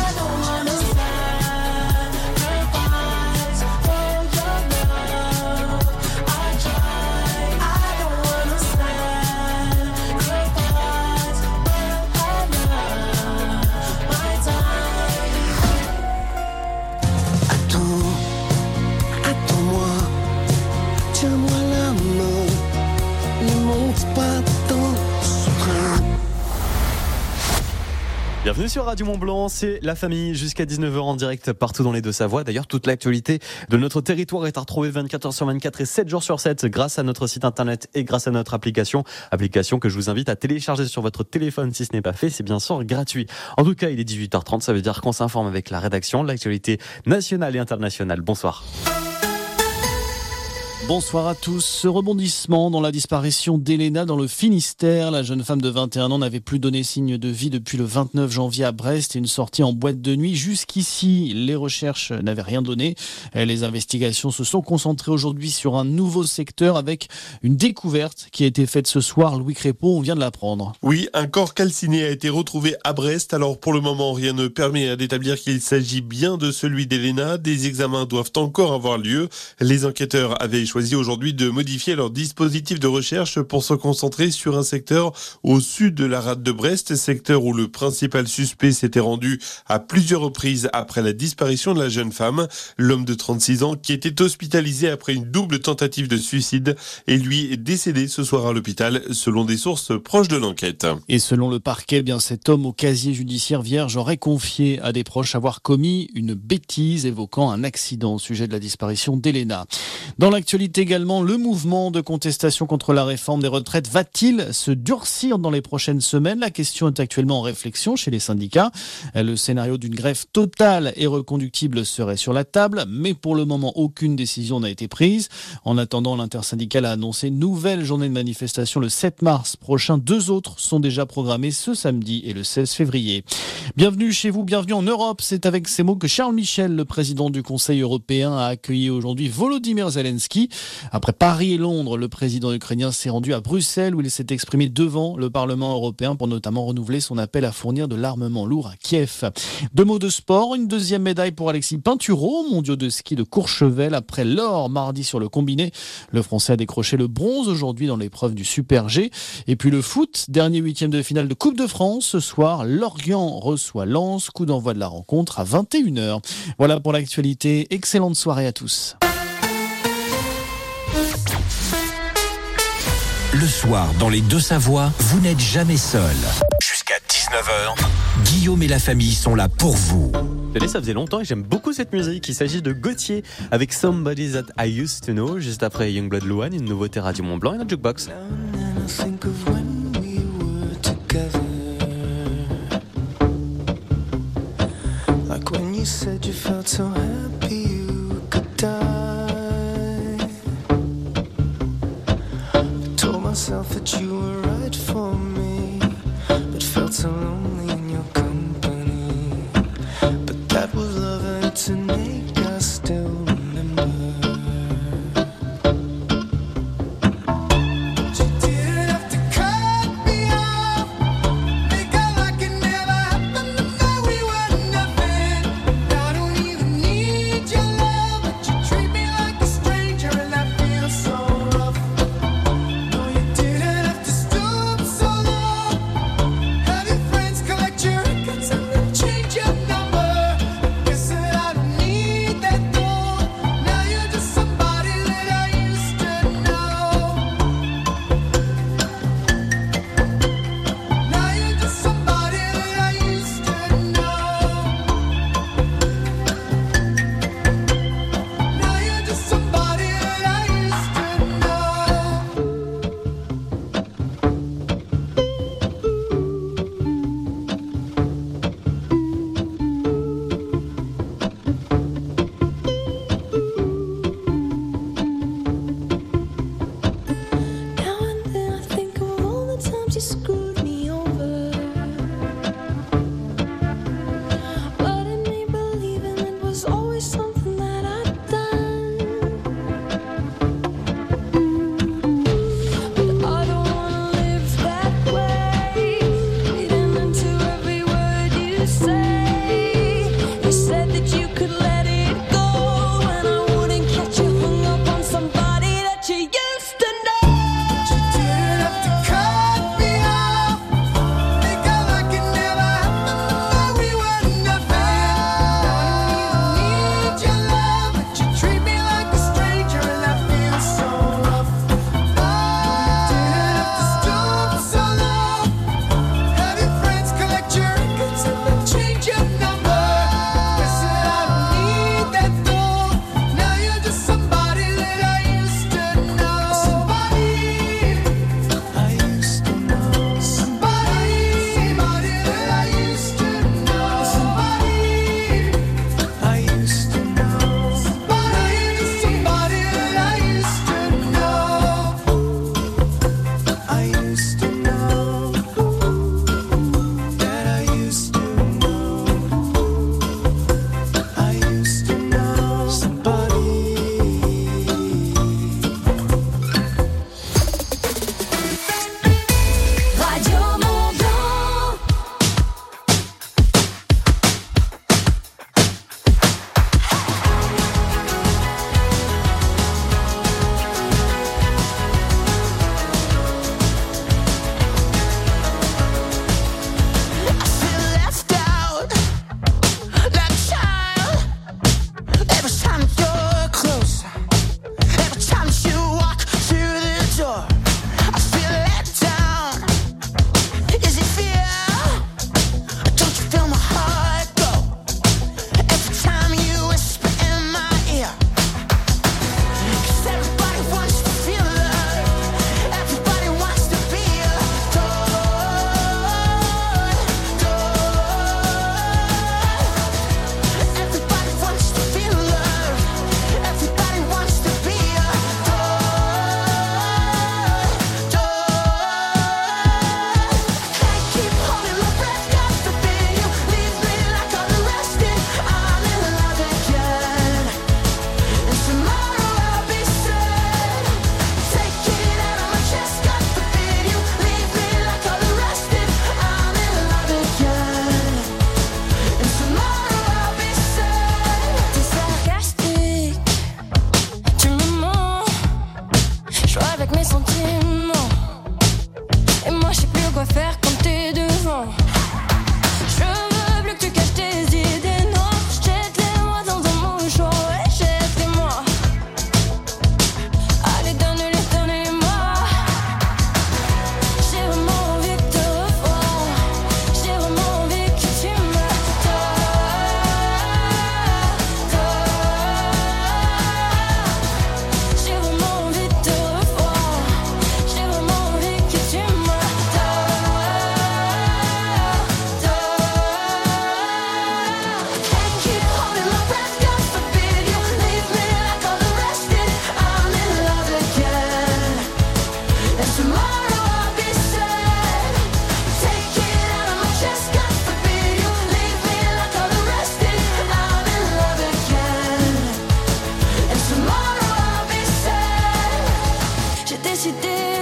Bienvenue sur Radio Mont-Blanc, c'est la famille jusqu'à 19h en direct partout dans les Deux-Savoies. D'ailleurs, toute l'actualité de notre territoire est à retrouver 24h sur 24 et 7 jours sur 7 grâce à notre site internet et grâce à notre application que je vous invite à télécharger sur votre téléphone si ce n'est pas fait, c'est bien sûr gratuit. En tout cas, il est 18h30, ça veut dire qu'on s'informe avec la rédaction de l'actualité nationale et internationale. Bonsoir. Bonsoir à tous. Ce rebondissement dans la disparition d'Elena dans le Finistère. La jeune femme de 21 ans n'avait plus donné signe de vie depuis le 29 janvier à Brest et une sortie en boîte de nuit. Jusqu'ici, les recherches n'avaient rien donné. Les investigations se sont concentrées aujourd'hui sur un nouveau secteur avec une découverte qui a été faite ce soir. Louis Crépeau, on vient de l'apprendre. Oui, un corps calciné a été retrouvé à Brest. Alors pour le moment, rien ne permet d'établir qu'il s'agit bien de celui d'Elena. Des examens doivent encore avoir lieu. Les enquêteurs avaient choisi aujourd'hui de modifier leur dispositif de recherche pour se concentrer sur un secteur au sud de la rade de Brest, secteur où le principal suspect s'était rendu à plusieurs reprises après la disparition de la jeune femme. L'homme de 36 ans qui était hospitalisé après une double tentative de suicide et lui est décédé ce soir à l'hôpital selon des sources proches de l'enquête. Et selon le parquet, bien cet homme au casier judiciaire vierge aurait confié à des proches avoir commis une bêtise évoquant un accident au sujet de la disparition d'Elena. Dans l'actualité également, le mouvement de contestation contre la réforme des retraites va-t-il se durcir dans les prochaines semaines? La question est actuellement en réflexion chez les syndicats. Le scénario d'une grève totale et reconductible serait sur la table, mais pour le moment, aucune décision n'a été prise. En attendant, l'intersyndicale a annoncé une nouvelle journée de manifestation le 7 mars prochain. 2 autres sont déjà programmées ce samedi et le 16 février. Bienvenue chez vous, bienvenue en Europe. C'est avec ces mots que Charles Michel, le président du Conseil européen, a accueilli aujourd'hui Volodymyr Zelensky. Après Paris et Londres, le président ukrainien s'est rendu à Bruxelles où il s'est exprimé devant le Parlement européen pour notamment renouveler son appel à fournir de l'armement lourd à Kiev. 2 mots de sport, une deuxième médaille pour Alexis Pinturo, mondiaux de ski de Courchevel. Après l'or mardi sur le combiné, le Français a décroché le bronze aujourd'hui dans l'épreuve du Super G. Et puis le foot, dernier 8e de finale de Coupe de France. Ce soir, Lorient reçoit Lens, coup d'envoi de la rencontre à 21h. Voilà pour l'actualité, excellente soirée à tous. Le soir, dans les Deux-Savoies, vous n'êtes jamais seul. Jusqu'à 19h, Guillaume et la famille sont là pour vous. Ça faisait longtemps et j'aime beaucoup cette musique. Il s'agit de Gauthier avec Somebody That I Used To Know. Juste après Youngblood Louane, une nouveauté Radio Mont-Blanc et notre jukebox. together. Like when you said you felt so happy you could die. I told myself that you were right for me, but felt so lonely in your company. But that was love and it's an ache I still remember. Cut me off.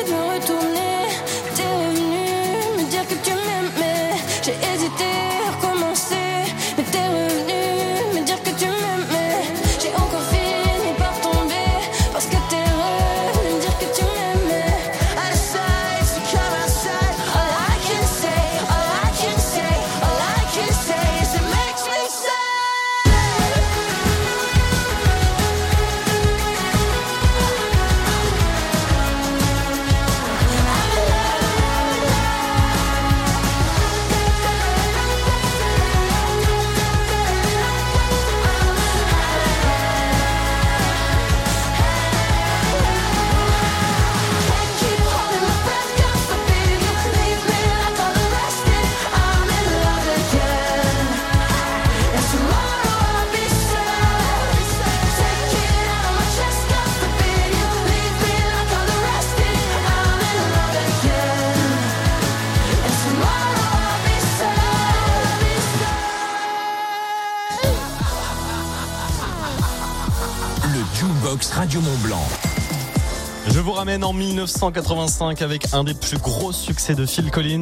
me retourner. T'es revenu me dire que tu m'aimais. J'ai hésité à recommencer, mais t'es revenu me dire que tu m'aimais. J'ai encore fini par tomber parce que t'es revenu me dire que tu m'aimais. I decide to come outside. All I can say, all I can say, all I can say is it makes me sad. Le Jukebox Radio Mont-Blanc. Je vous ramène en 1985 avec un des plus gros succès de Phil Collins.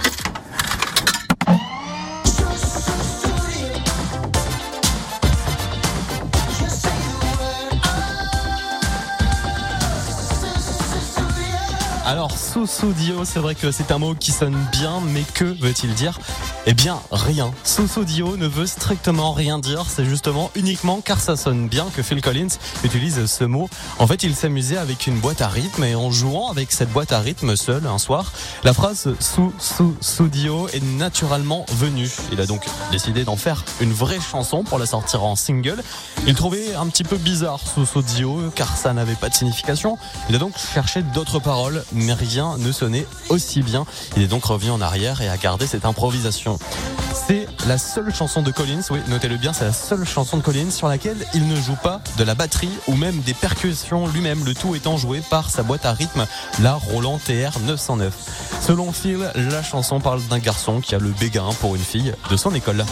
Alors, Sussudio, c'est vrai que c'est un mot qui sonne bien, mais que veut-il dire ? Eh bien, rien. Sussudio ne veut strictement rien dire, c'est justement uniquement car ça sonne bien que Phil Collins utilise ce mot. En fait, il s'amusait avec une boîte à rythme et en jouant avec cette boîte à rythme seul un soir, la phrase Sussudio est naturellement venue. Il a donc décidé d'en faire une vraie chanson pour la sortir en single. Il trouvait un petit peu bizarre Sussudio car ça n'avait pas de signification. Il a donc cherché d'autres paroles, mais rien ne sonnait aussi bien. Il est donc revenu en arrière et a gardé cette improvisation. C'est la seule chanson de Collins, oui, notez-le bien, c'est la seule chanson de Collins sur laquelle il ne joue pas de la batterie ou même des percussions lui-même, le tout étant joué par sa boîte à rythme, la Roland TR 909. Selon Phil, la chanson parle d'un garçon qui a le béguin pour une fille de son école.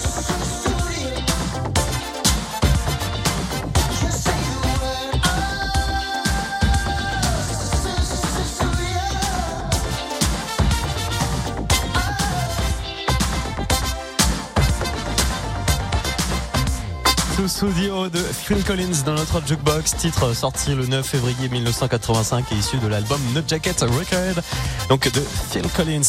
Sussudio de Phil Collins dans notre Jukebox, titre sorti le 9 février 1985 et issu de l'album No Jacket Record, donc de Phil Collins.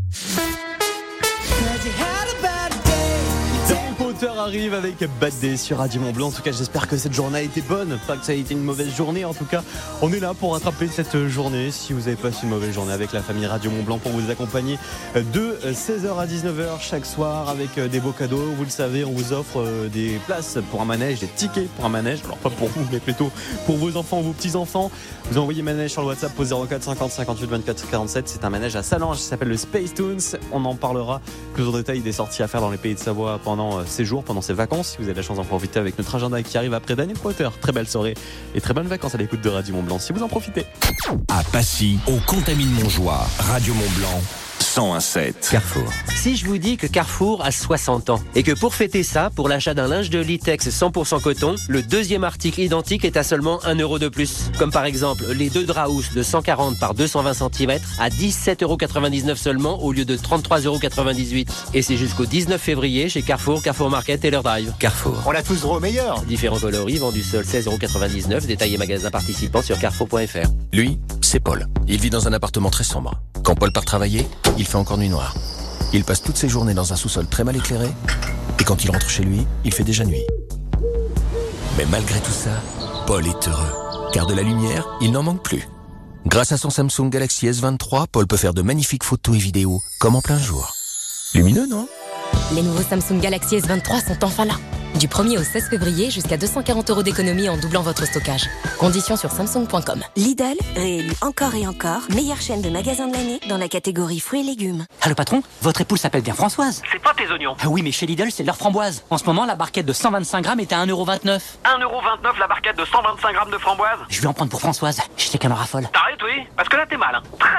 Potter arrive avec Bad Day sur Radio Mont-Blanc. En tout cas, j'espère que cette journée a été bonne, pas que ça a été une mauvaise journée. En tout cas, on est là pour rattraper cette journée. Si vous avez passé une mauvaise journée avec la famille Radio Mont-Blanc, pour vous accompagner de 16h à 19h chaque soir avec des beaux cadeaux. Vous le savez, on vous offre des places pour un manège, des tickets pour un manège. Alors pas pour vous, mais plutôt pour vos enfants ou vos petits-enfants. Vous envoyez manège sur le WhatsApp au 04 50 58 24 47. C'est un manège à Salange qui s'appelle le Space Toons. On en parlera plus en détail des sorties à faire dans les pays de Savoie pendant ces jours, pendant ces vacances. Si vous avez la chance d'en profiter avec notre agenda qui arrive après Daniel Potter. Très belle soirée et très bonnes vacances à l'écoute de Radio Mont-Blanc si vous en profitez. À Passy, au Contamine-Montjoie, Radio Mont-Blanc. 101.7 Carrefour. Si je vous dis que Carrefour a 60 ans et que pour fêter ça, pour l'achat d'un linge de Litex 100% coton, le deuxième article identique est à seulement 1 € de plus. Comme par exemple les deux draps housses de 140 par 220 cm à 17,99 € seulement au lieu de 33,98 €. Et c'est jusqu'au 19 février chez Carrefour, Carrefour Market, Taylor Drive. Carrefour. On l'a tous droit au meilleur. Différents coloris vendus seuls 16,99 €. Détails et magasins participants sur carrefour.fr. Lui, c'est Paul. Il vit dans un appartement très sombre. Quand Paul part travailler, il fait encore nuit noire. Il passe toutes ses journées dans un sous-sol très mal éclairé. Et quand il rentre chez lui, il fait déjà nuit. Mais malgré tout ça, Paul est heureux. Car de la lumière, il n'en manque plus. Grâce à son Samsung Galaxy S23, Paul peut faire de magnifiques photos et vidéos, comme en plein jour. Lumineux, non ? Les nouveaux Samsung Galaxy S23 sont enfin là. Du 1er au 16 février, jusqu'à 240 € d'économie en doublant votre stockage. Conditions sur Samsung.com. Lidl, réélu encore et encore, meilleure chaîne de magasins de l'année dans la catégorie fruits et légumes. Allô patron, votre épouse s'appelle bien Françoise. C'est pas tes oignons. Ah oui, mais chez Lidl, c'est leur framboise. En ce moment, la barquette de 125 grammes est à 1,29 €. 1,29 € la barquette de 125 grammes de framboise. Je vais en prendre pour Françoise. Je sais qu'elle en raffole. T'arrêtes, oui. Parce que là, t'es mal, hein. Très mal.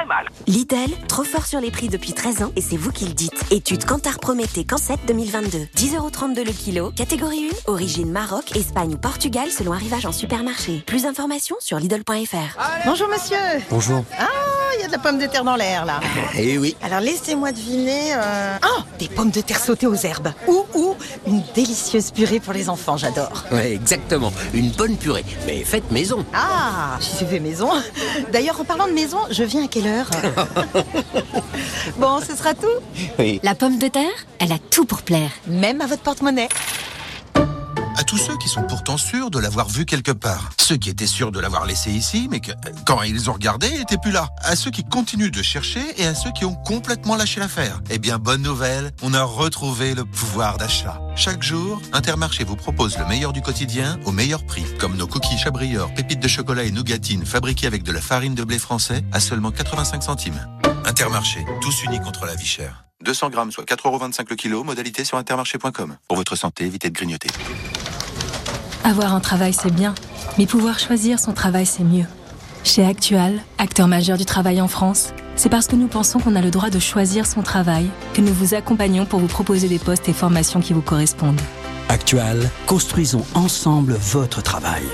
Lidl, trop fort sur les prix depuis 13 ans et c'est vous qui le dites. Étude Kantar Prométhée Canset 2022. 10,32€ le kilo. Catégorie 1, origine Maroc, Espagne ou Portugal selon arrivage en supermarché. Plus d'informations sur Lidl.fr. Bonjour monsieur. Bonjour. Ah, il y a de la pomme de terre dans l'air là. Eh oui. Alors laissez-moi deviner. Des pommes de terre sautées aux herbes. Ou une délicieuse purée pour les enfants, j'adore. Ouais, exactement. Une bonne purée, mais faite maison. Ah, si c'est fait maison. D'ailleurs, en parlant de maison, je viens à quelle heure? Bon, ce sera tout. Oui. La pomme de terre, elle a tout pour plaire. Même à votre porte-monnaie. À tous ceux qui sont pourtant sûrs de l'avoir vu quelque part. Ceux qui étaient sûrs de l'avoir laissé ici, mais que, quand ils ont regardé, il n'était plus là. À ceux qui continuent de chercher et à ceux qui ont complètement lâché l'affaire. Eh bien, bonne nouvelle, on a retrouvé le pouvoir d'achat. Chaque jour, Intermarché vous propose le meilleur du quotidien au meilleur prix. Comme nos cookies Chabrior, pépites de chocolat et nougatines fabriquées avec de la farine de blé français à seulement 85 centimes. Intermarché, tous unis contre la vie chère. 200 grammes, soit 4,25€ le kilo, modalité sur intermarché.com. Pour votre santé, évitez de grignoter. Avoir un travail, c'est bien, mais pouvoir choisir son travail, c'est mieux. Chez Actual, acteur majeur du travail en France, c'est parce que nous pensons qu'on a le droit de choisir son travail que nous vous accompagnons pour vous proposer des postes et formations qui vous correspondent. Actual, construisons ensemble votre travail.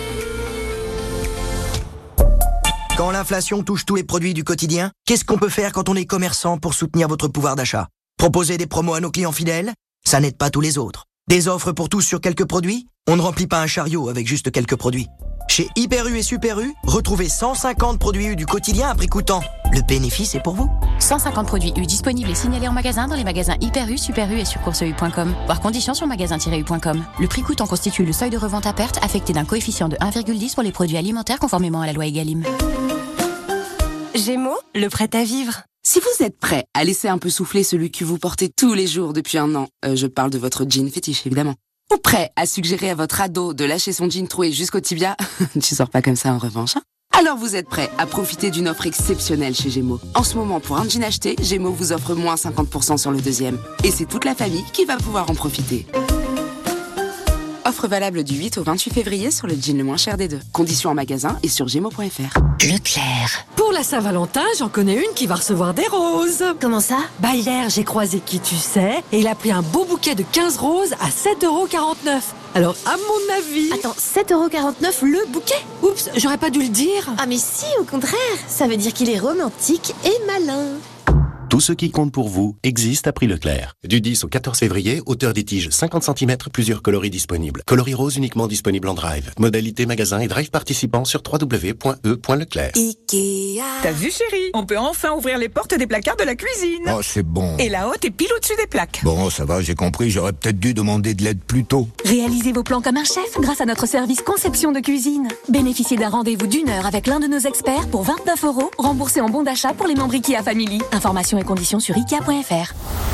Quand l'inflation touche tous les produits du quotidien, qu'est-ce qu'on peut faire quand on est commerçant pour soutenir votre pouvoir d'achat? Proposer des promos à nos clients fidèles? Ça n'aide pas tous les autres. Des offres pour tous sur quelques produits? On ne remplit pas un chariot avec juste quelques produits. Chez Hyper U et Super U, retrouvez 150 produits U du quotidien à prix coûtant. Le bénéfice est pour vous. 150 produits U disponibles et signalés en magasin dans les magasins Hyper U, Super U et sur courseu.com. Voir conditions sur magasin-u.com. Le prix coûtant constitue le seuil de revente à perte affecté d'un coefficient de 1,10 pour les produits alimentaires conformément à la loi Egalim. Gémeaux, le prêt à vivre. Si vous êtes prêt à laisser un peu souffler celui que vous portez tous les jours depuis un an, je parle de votre jean fétiche évidemment, ou prêt à suggérer à votre ado de lâcher son jean troué jusqu'au tibia, tu sors pas comme ça en revanche, hein? Alors vous êtes prêt à profiter d'une offre exceptionnelle chez Gémeaux. En ce moment, pour un jean acheté, Gémeaux vous offre moins 50% sur le deuxième. Et c'est toute la famille qui va pouvoir en profiter. Offre valable du 8 au 28 février sur le jean le moins cher des deux. Conditions en magasin et sur gémeaux.fr. Leclerc. Pour la Saint-Valentin, j'en connais une qui va recevoir des roses. Comment ça? Bah hier, j'ai croisé qui tu sais, et il a pris un beau bouquet de 15 roses à 7,49€. Alors, à mon avis... Attends, 7,49€ le bouquet? Oups, j'aurais pas dû le dire. Ah mais si, au contraire. Ça veut dire qu'il est romantique et malin. Tout ce qui compte pour vous existe à prix Leclerc. Du 10 au 14 février, hauteur des tiges 50 cm, plusieurs coloris disponibles. Coloris rose uniquement disponible en drive. Modalité magasin et drive participant sur www.e.leclerc. Ikea. T'as vu chérie? On peut enfin ouvrir les portes des placards de la cuisine. Oh, c'est bon. Et la haute est pile au-dessus des plaques. Bon, ça va, j'ai compris, j'aurais peut-être dû demander de l'aide plus tôt. Réalisez vos plans comme un chef grâce à notre service conception de cuisine. Bénéficiez d'un rendez-vous d'1 heure avec l'un de nos experts pour 29€, remboursé en bon d'achat pour les membres Ikea Family. Informations et conditions sur Ikea.fr.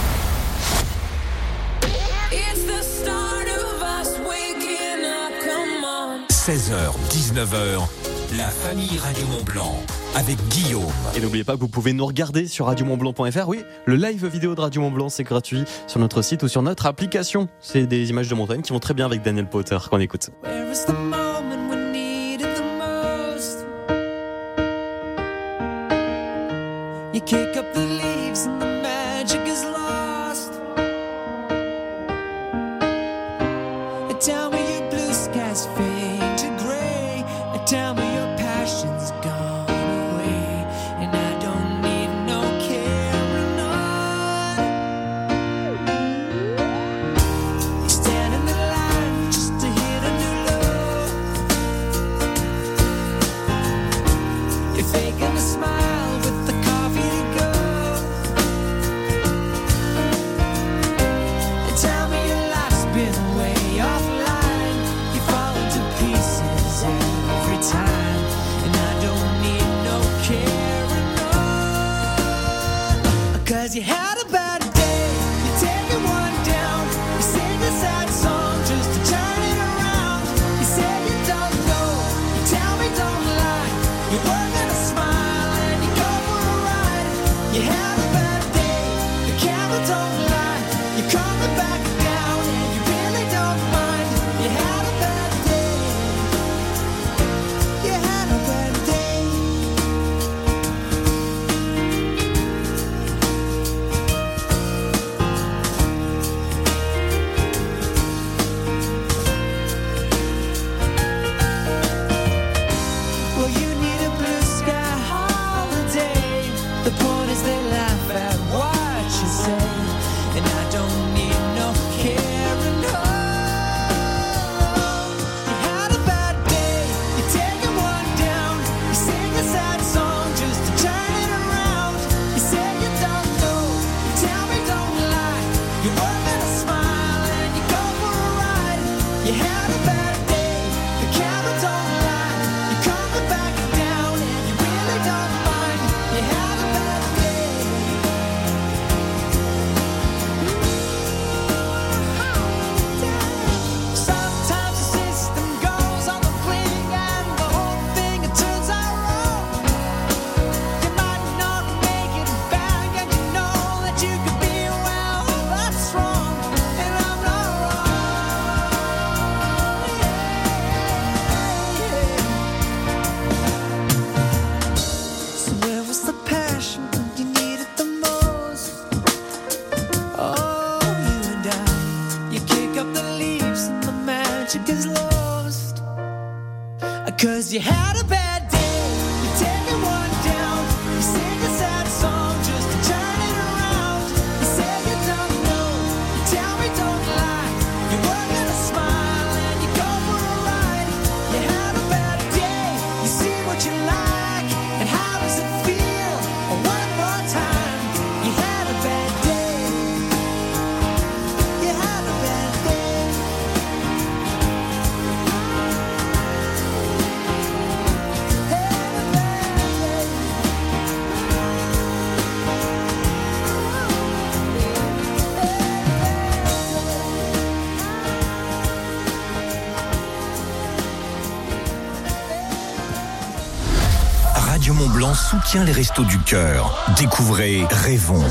– 16h, 19h, la famille Radio Mont-Blanc avec Guillaume. Et n'oubliez pas que vous pouvez nous regarder sur radiomontblanc.fr. Oui, le live vidéo de Radio Mont-Blanc, c'est gratuit sur notre site ou sur notre application. C'est des images de montagne qui vont très bien avec Daniel Potter qu'on écoute. Kick up the leaves and the magic is lost. Tell me your blue skies fade to gray. Tell me your passion's gone away. And I don't need no carrying on. You stand in the line just to hit a new low. You're faking a smile with the coffee to go. soutient les Restos du Cœur. Découvrez Rêvons.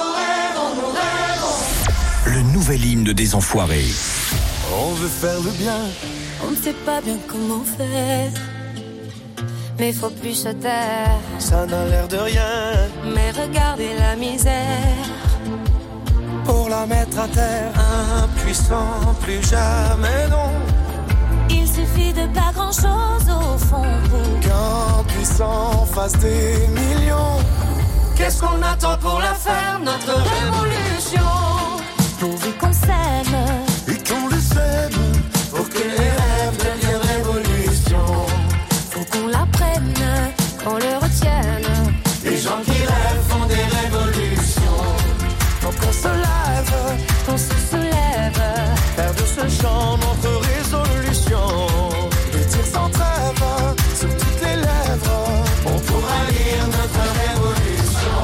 Le nouvel hymne des Enfoirés. On veut faire le bien. On ne sait pas bien comment faire, mais faut plus se taire. Ça n'a l'air de rien, mais regardez la misère. Pour la mettre à terre, impuissant, plus jamais non. Il suffit de pas grand chose au fond pour qu'un puissant fasse des millions. Qu'est-ce qu'on attend pour la faire, notre révolution? Pourvu qu'on s'aime et qu'on le sème, pour que les rêves deviennent révolution. Faut qu'on l'apprenne, qu'on le retienne. Les gens qui rêvent font des révolutions. Faut qu'on se lève, qu'on se soulève, faire de ce chant notre résolution. Le dire sans trêve, sur toutes les lèvres, on pourra lire notre révolution.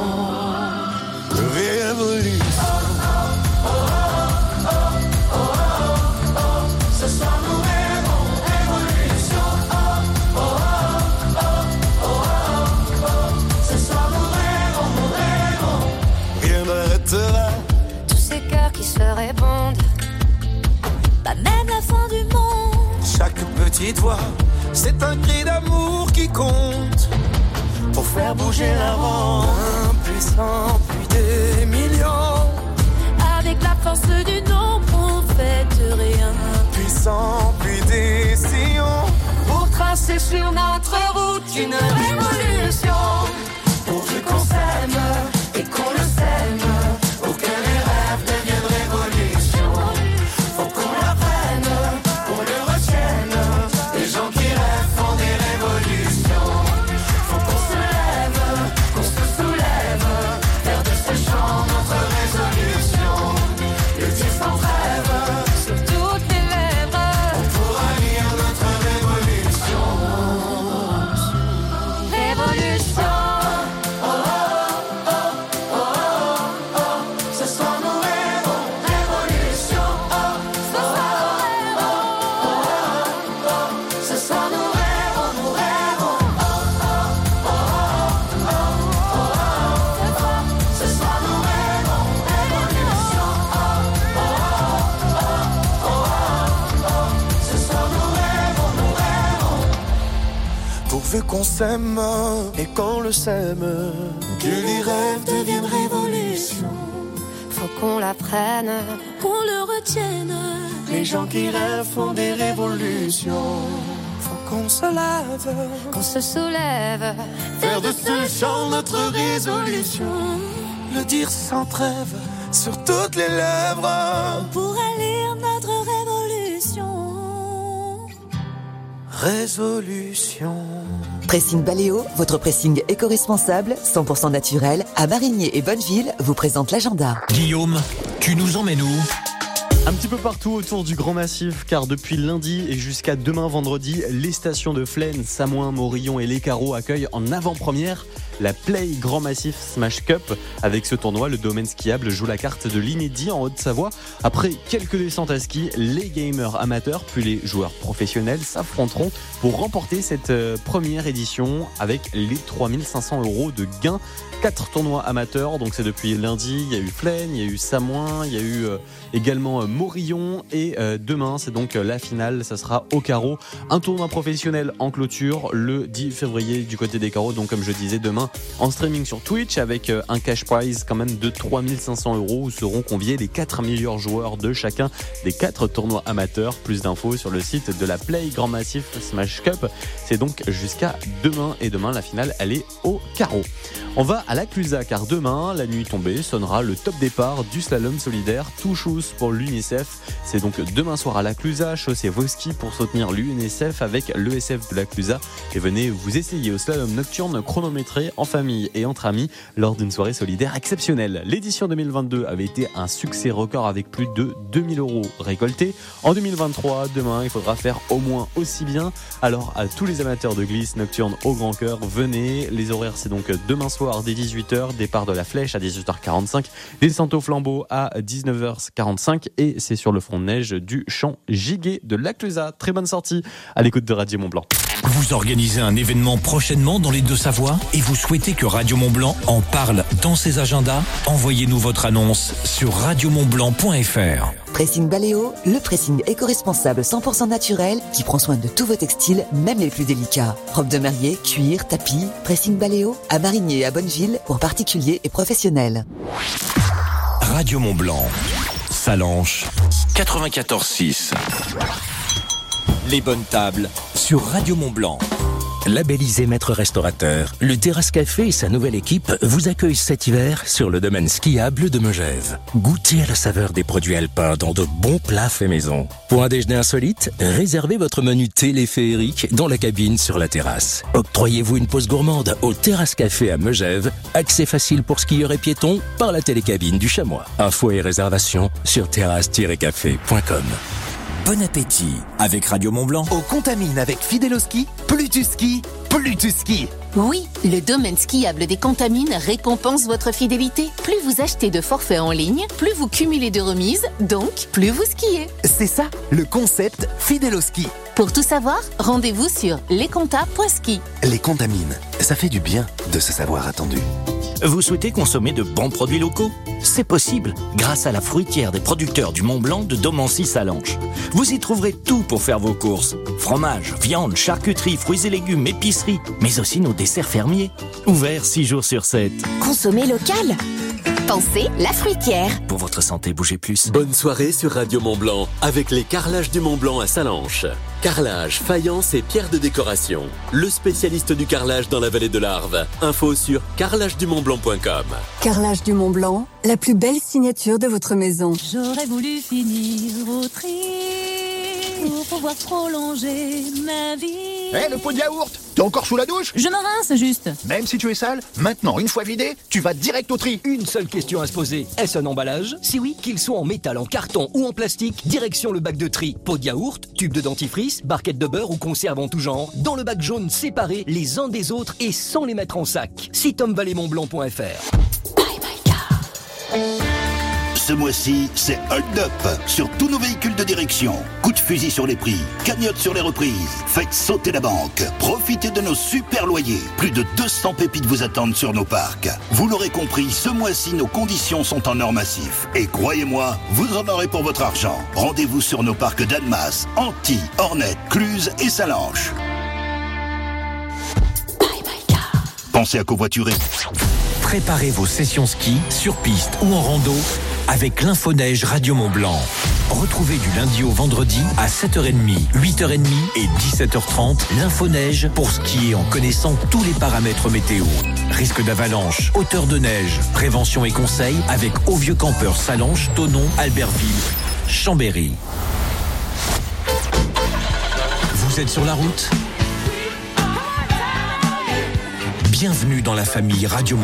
Révolution. Ce soir nous rêvons révolution. Ce soir nous rêvons. Rien n'arrêtera tous ces cœurs qui se répondent. Pas même la fin du monde. Chaque petite voix, c'est un cri d'amour qui compte. Pour faire bouger la ronde, impuissant, puis des millions. Avec la force du nombre, on fait de rien. Puissant, puis des sillons. Pour tracer sur notre route une révolution. Pourvu qu'on s'aime et qu'on le sème, pour que les rêves deviennent révolution. Faut qu'on l'apprenne, qu'on le retienne. Les gens qui rêvent font des révolutions. Faut qu'on se lève, qu'on se soulève, faire de ce chant notre résolution. Le dire sans trêve, sur toutes les lèvres, on pourra lire notre révolution. Révolution. Ce soir nous rêvons révolution. Ce soir nous rêvons, nous rêvons. Ce soir nous rêvons révolution. Ce soir nous rêvons. Pourvu qu'on s'aime et qu'on le sème, que les rêves deviennent révolution. Faut qu'on l'apprenne, qu'on le retienne. Les gens qui rêvent font des révolutions. Faut qu'on se lève, qu'on se soulève, faire de ce chant notre résolution. Le dire sans trêve, sur toutes les lèvres. On pourra lire notre révolution. Résolution. Pressing Baléo, votre pressing éco-responsable, 100% naturel, à Marigné et Bonneville, vous présente l'agenda. Guillaume, tu nous emmènes où ? Un petit peu partout autour du Grand Massif, car depuis lundi et jusqu'à demain vendredi, les stations de Flaine, Samoin, Morillon et Les Carreaux accueillent en avant-première la Play Grand Massif Smash Cup. Avec ce tournoi, le domaine skiable joue la carte de l'inédit en Haute-Savoie. Après quelques descentes à ski, les gamers amateurs puis les joueurs professionnels s'affronteront pour remporter cette première édition avec les 3500 € de gains. 4 tournois amateurs, donc c'est depuis lundi. Il y a eu Flaine, il y a eu Samoin, il y a eu également Morillon et demain c'est donc la finale, ça sera au Carreau. Un tournoi professionnel en clôture le 10 février du côté des Carreaux, donc comme je disais demain en streaming sur Twitch avec un cash prize quand même de 3500 € où seront conviés les 4 meilleurs joueurs de chacun des 4 tournois amateurs. Plus d'infos sur le site de la Play Grand Massif Smash Cup. C'est donc jusqu'à demain et demain la finale elle est au Carreau. On va à la Clusa car demain, la nuit tombée, sonnera le top départ du slalom solidaire Touchous pour l'UNICEF. C'est donc demain soir à la Clusa, chaussée vos skis pour soutenir l'UNICEF avec l'ESF de la Clusa et venez vous essayer au slalom nocturne chronométré en famille et entre amis lors d'une soirée solidaire exceptionnelle. L'édition 2022 avait été un succès record avec plus de 2000 € récoltés. En 2023, demain, il faudra faire au moins aussi bien. Alors à tous les amateurs de glisse nocturne au grand cœur, venez. Les horaires, c'est donc demain soir soir dès 18h, départ de la Flèche à 18h45, descente au flambeau à 19h45 et c'est sur le front de neige du champ Giguet de La Clusaz. Très bonne sortie à l'écoute de Radio Mont-Blanc. Vous organisez un événement prochainement dans les Deux-Savoies et vous souhaitez que Radio Mont-Blanc en parle dans ses agendas? Envoyez-nous votre annonce sur radiomontblanc.fr. Pressing Baléo, le pressing éco-responsable 100% naturel qui prend soin de tous vos textiles, même les plus délicats. Robes de mariée, cuir, tapis, Pressing Baléo à Marigny et à Bonneville pour particuliers et professionnels. Radio Mont-Blanc, Salanches, 94.6. Les bonnes tables sur Radio Mont-Blanc. Labellisé maître restaurateur, le Terrasse Café et sa nouvelle équipe vous accueillent cet hiver sur le domaine skiable de Megève. Goûtez à la saveur des produits alpins dans de bons plats faits maison. Pour un déjeuner insolite, réservez votre menu téléphérique dans la cabine sur la terrasse. Octroyez-vous une pause gourmande au Terrasse Café à Megève, accès facile pour skieurs et piétons par la télécabine du Chamois. Infos et réservations sur terrasse-café.com. Bon appétit avec Radio Mont-Blanc. Au Contamine avec Fideloski, plus tu skis, plus tu skis. Oui, le domaine skiable des Contamines récompense votre fidélité. Plus vous achetez de forfaits en ligne, plus vous cumulez de remises, donc plus vous skiez. C'est ça, le concept Fideloski. Pour tout savoir, rendez-vous sur lesconta.ski. Les Contamines, ça fait du bien de se savoir attendu. Vous souhaitez consommer de bons produits locaux? C'est possible grâce à la fruitière des producteurs du Mont-Blanc de Domancy-Salanches. Vous y trouverez tout pour faire vos courses. Fromage, viande, charcuterie, fruits et légumes, épicerie, mais aussi nos desserts fermiers. Ouvert 6 jours sur 7. Consommez local. Pensez la fruitière. Pour votre santé, bougez plus. Bonne soirée sur Radio Mont-Blanc avec les carrelages du Mont-Blanc à Salanches. Carrelage, faïence et pierre de décoration. Le spécialiste du carrelage dans la vallée de l'Arve. Info sur carrelagedumontblanc.com. Carrelage du Mont-Blanc, la plus belle signature de votre maison. J'aurais voulu finir au tri pour pouvoir prolonger ma vie. Hé, le pot de yaourt, t'es encore sous la douche? Je me rince juste. Même si tu es sale, maintenant, une fois vidé, tu vas direct au tri. Une seule question à se poser. Est-ce un emballage? Si oui, qu'il soit en métal, en carton ou en plastique, direction le bac de tri. Pot de yaourt, tube de dentifrice, barquette de beurre ou conserve en tout genre. Dans le bac jaune, séparés les uns des autres et sans les mettre en sac. Site hommevallemontblanc.fr. Ce mois-ci, c'est Hold Up sur tous nos véhicules de direction. Coup de fusil sur les prix, cagnotte sur les reprises. Faites sauter la banque. Profitez de nos super loyers. Plus de 200 pépites vous attendent sur nos parcs. Vous l'aurez compris, ce mois-ci, nos conditions sont en or massif. Et croyez-moi, vous en aurez pour votre argent. Rendez-vous sur nos parcs d'Annemasse, Antilles, Ornette, Cluse et Salanches. Pensez à covoiturer. Préparez vos sessions ski, sur piste ou en rando avec l'Infoneige Radio Mont-Blanc. Retrouvez du lundi au vendredi à 7h30, 8h30 et 17h30 l'Infoneige pour skier en connaissant tous les paramètres météo. Risque d'avalanche, hauteur de neige, prévention et conseils avec Au Vieux Campeur Salanches, Thonon, Albertville, Chambéry. Vous êtes sur la route? Bienvenue dans la famille Radio Mont-Blanc.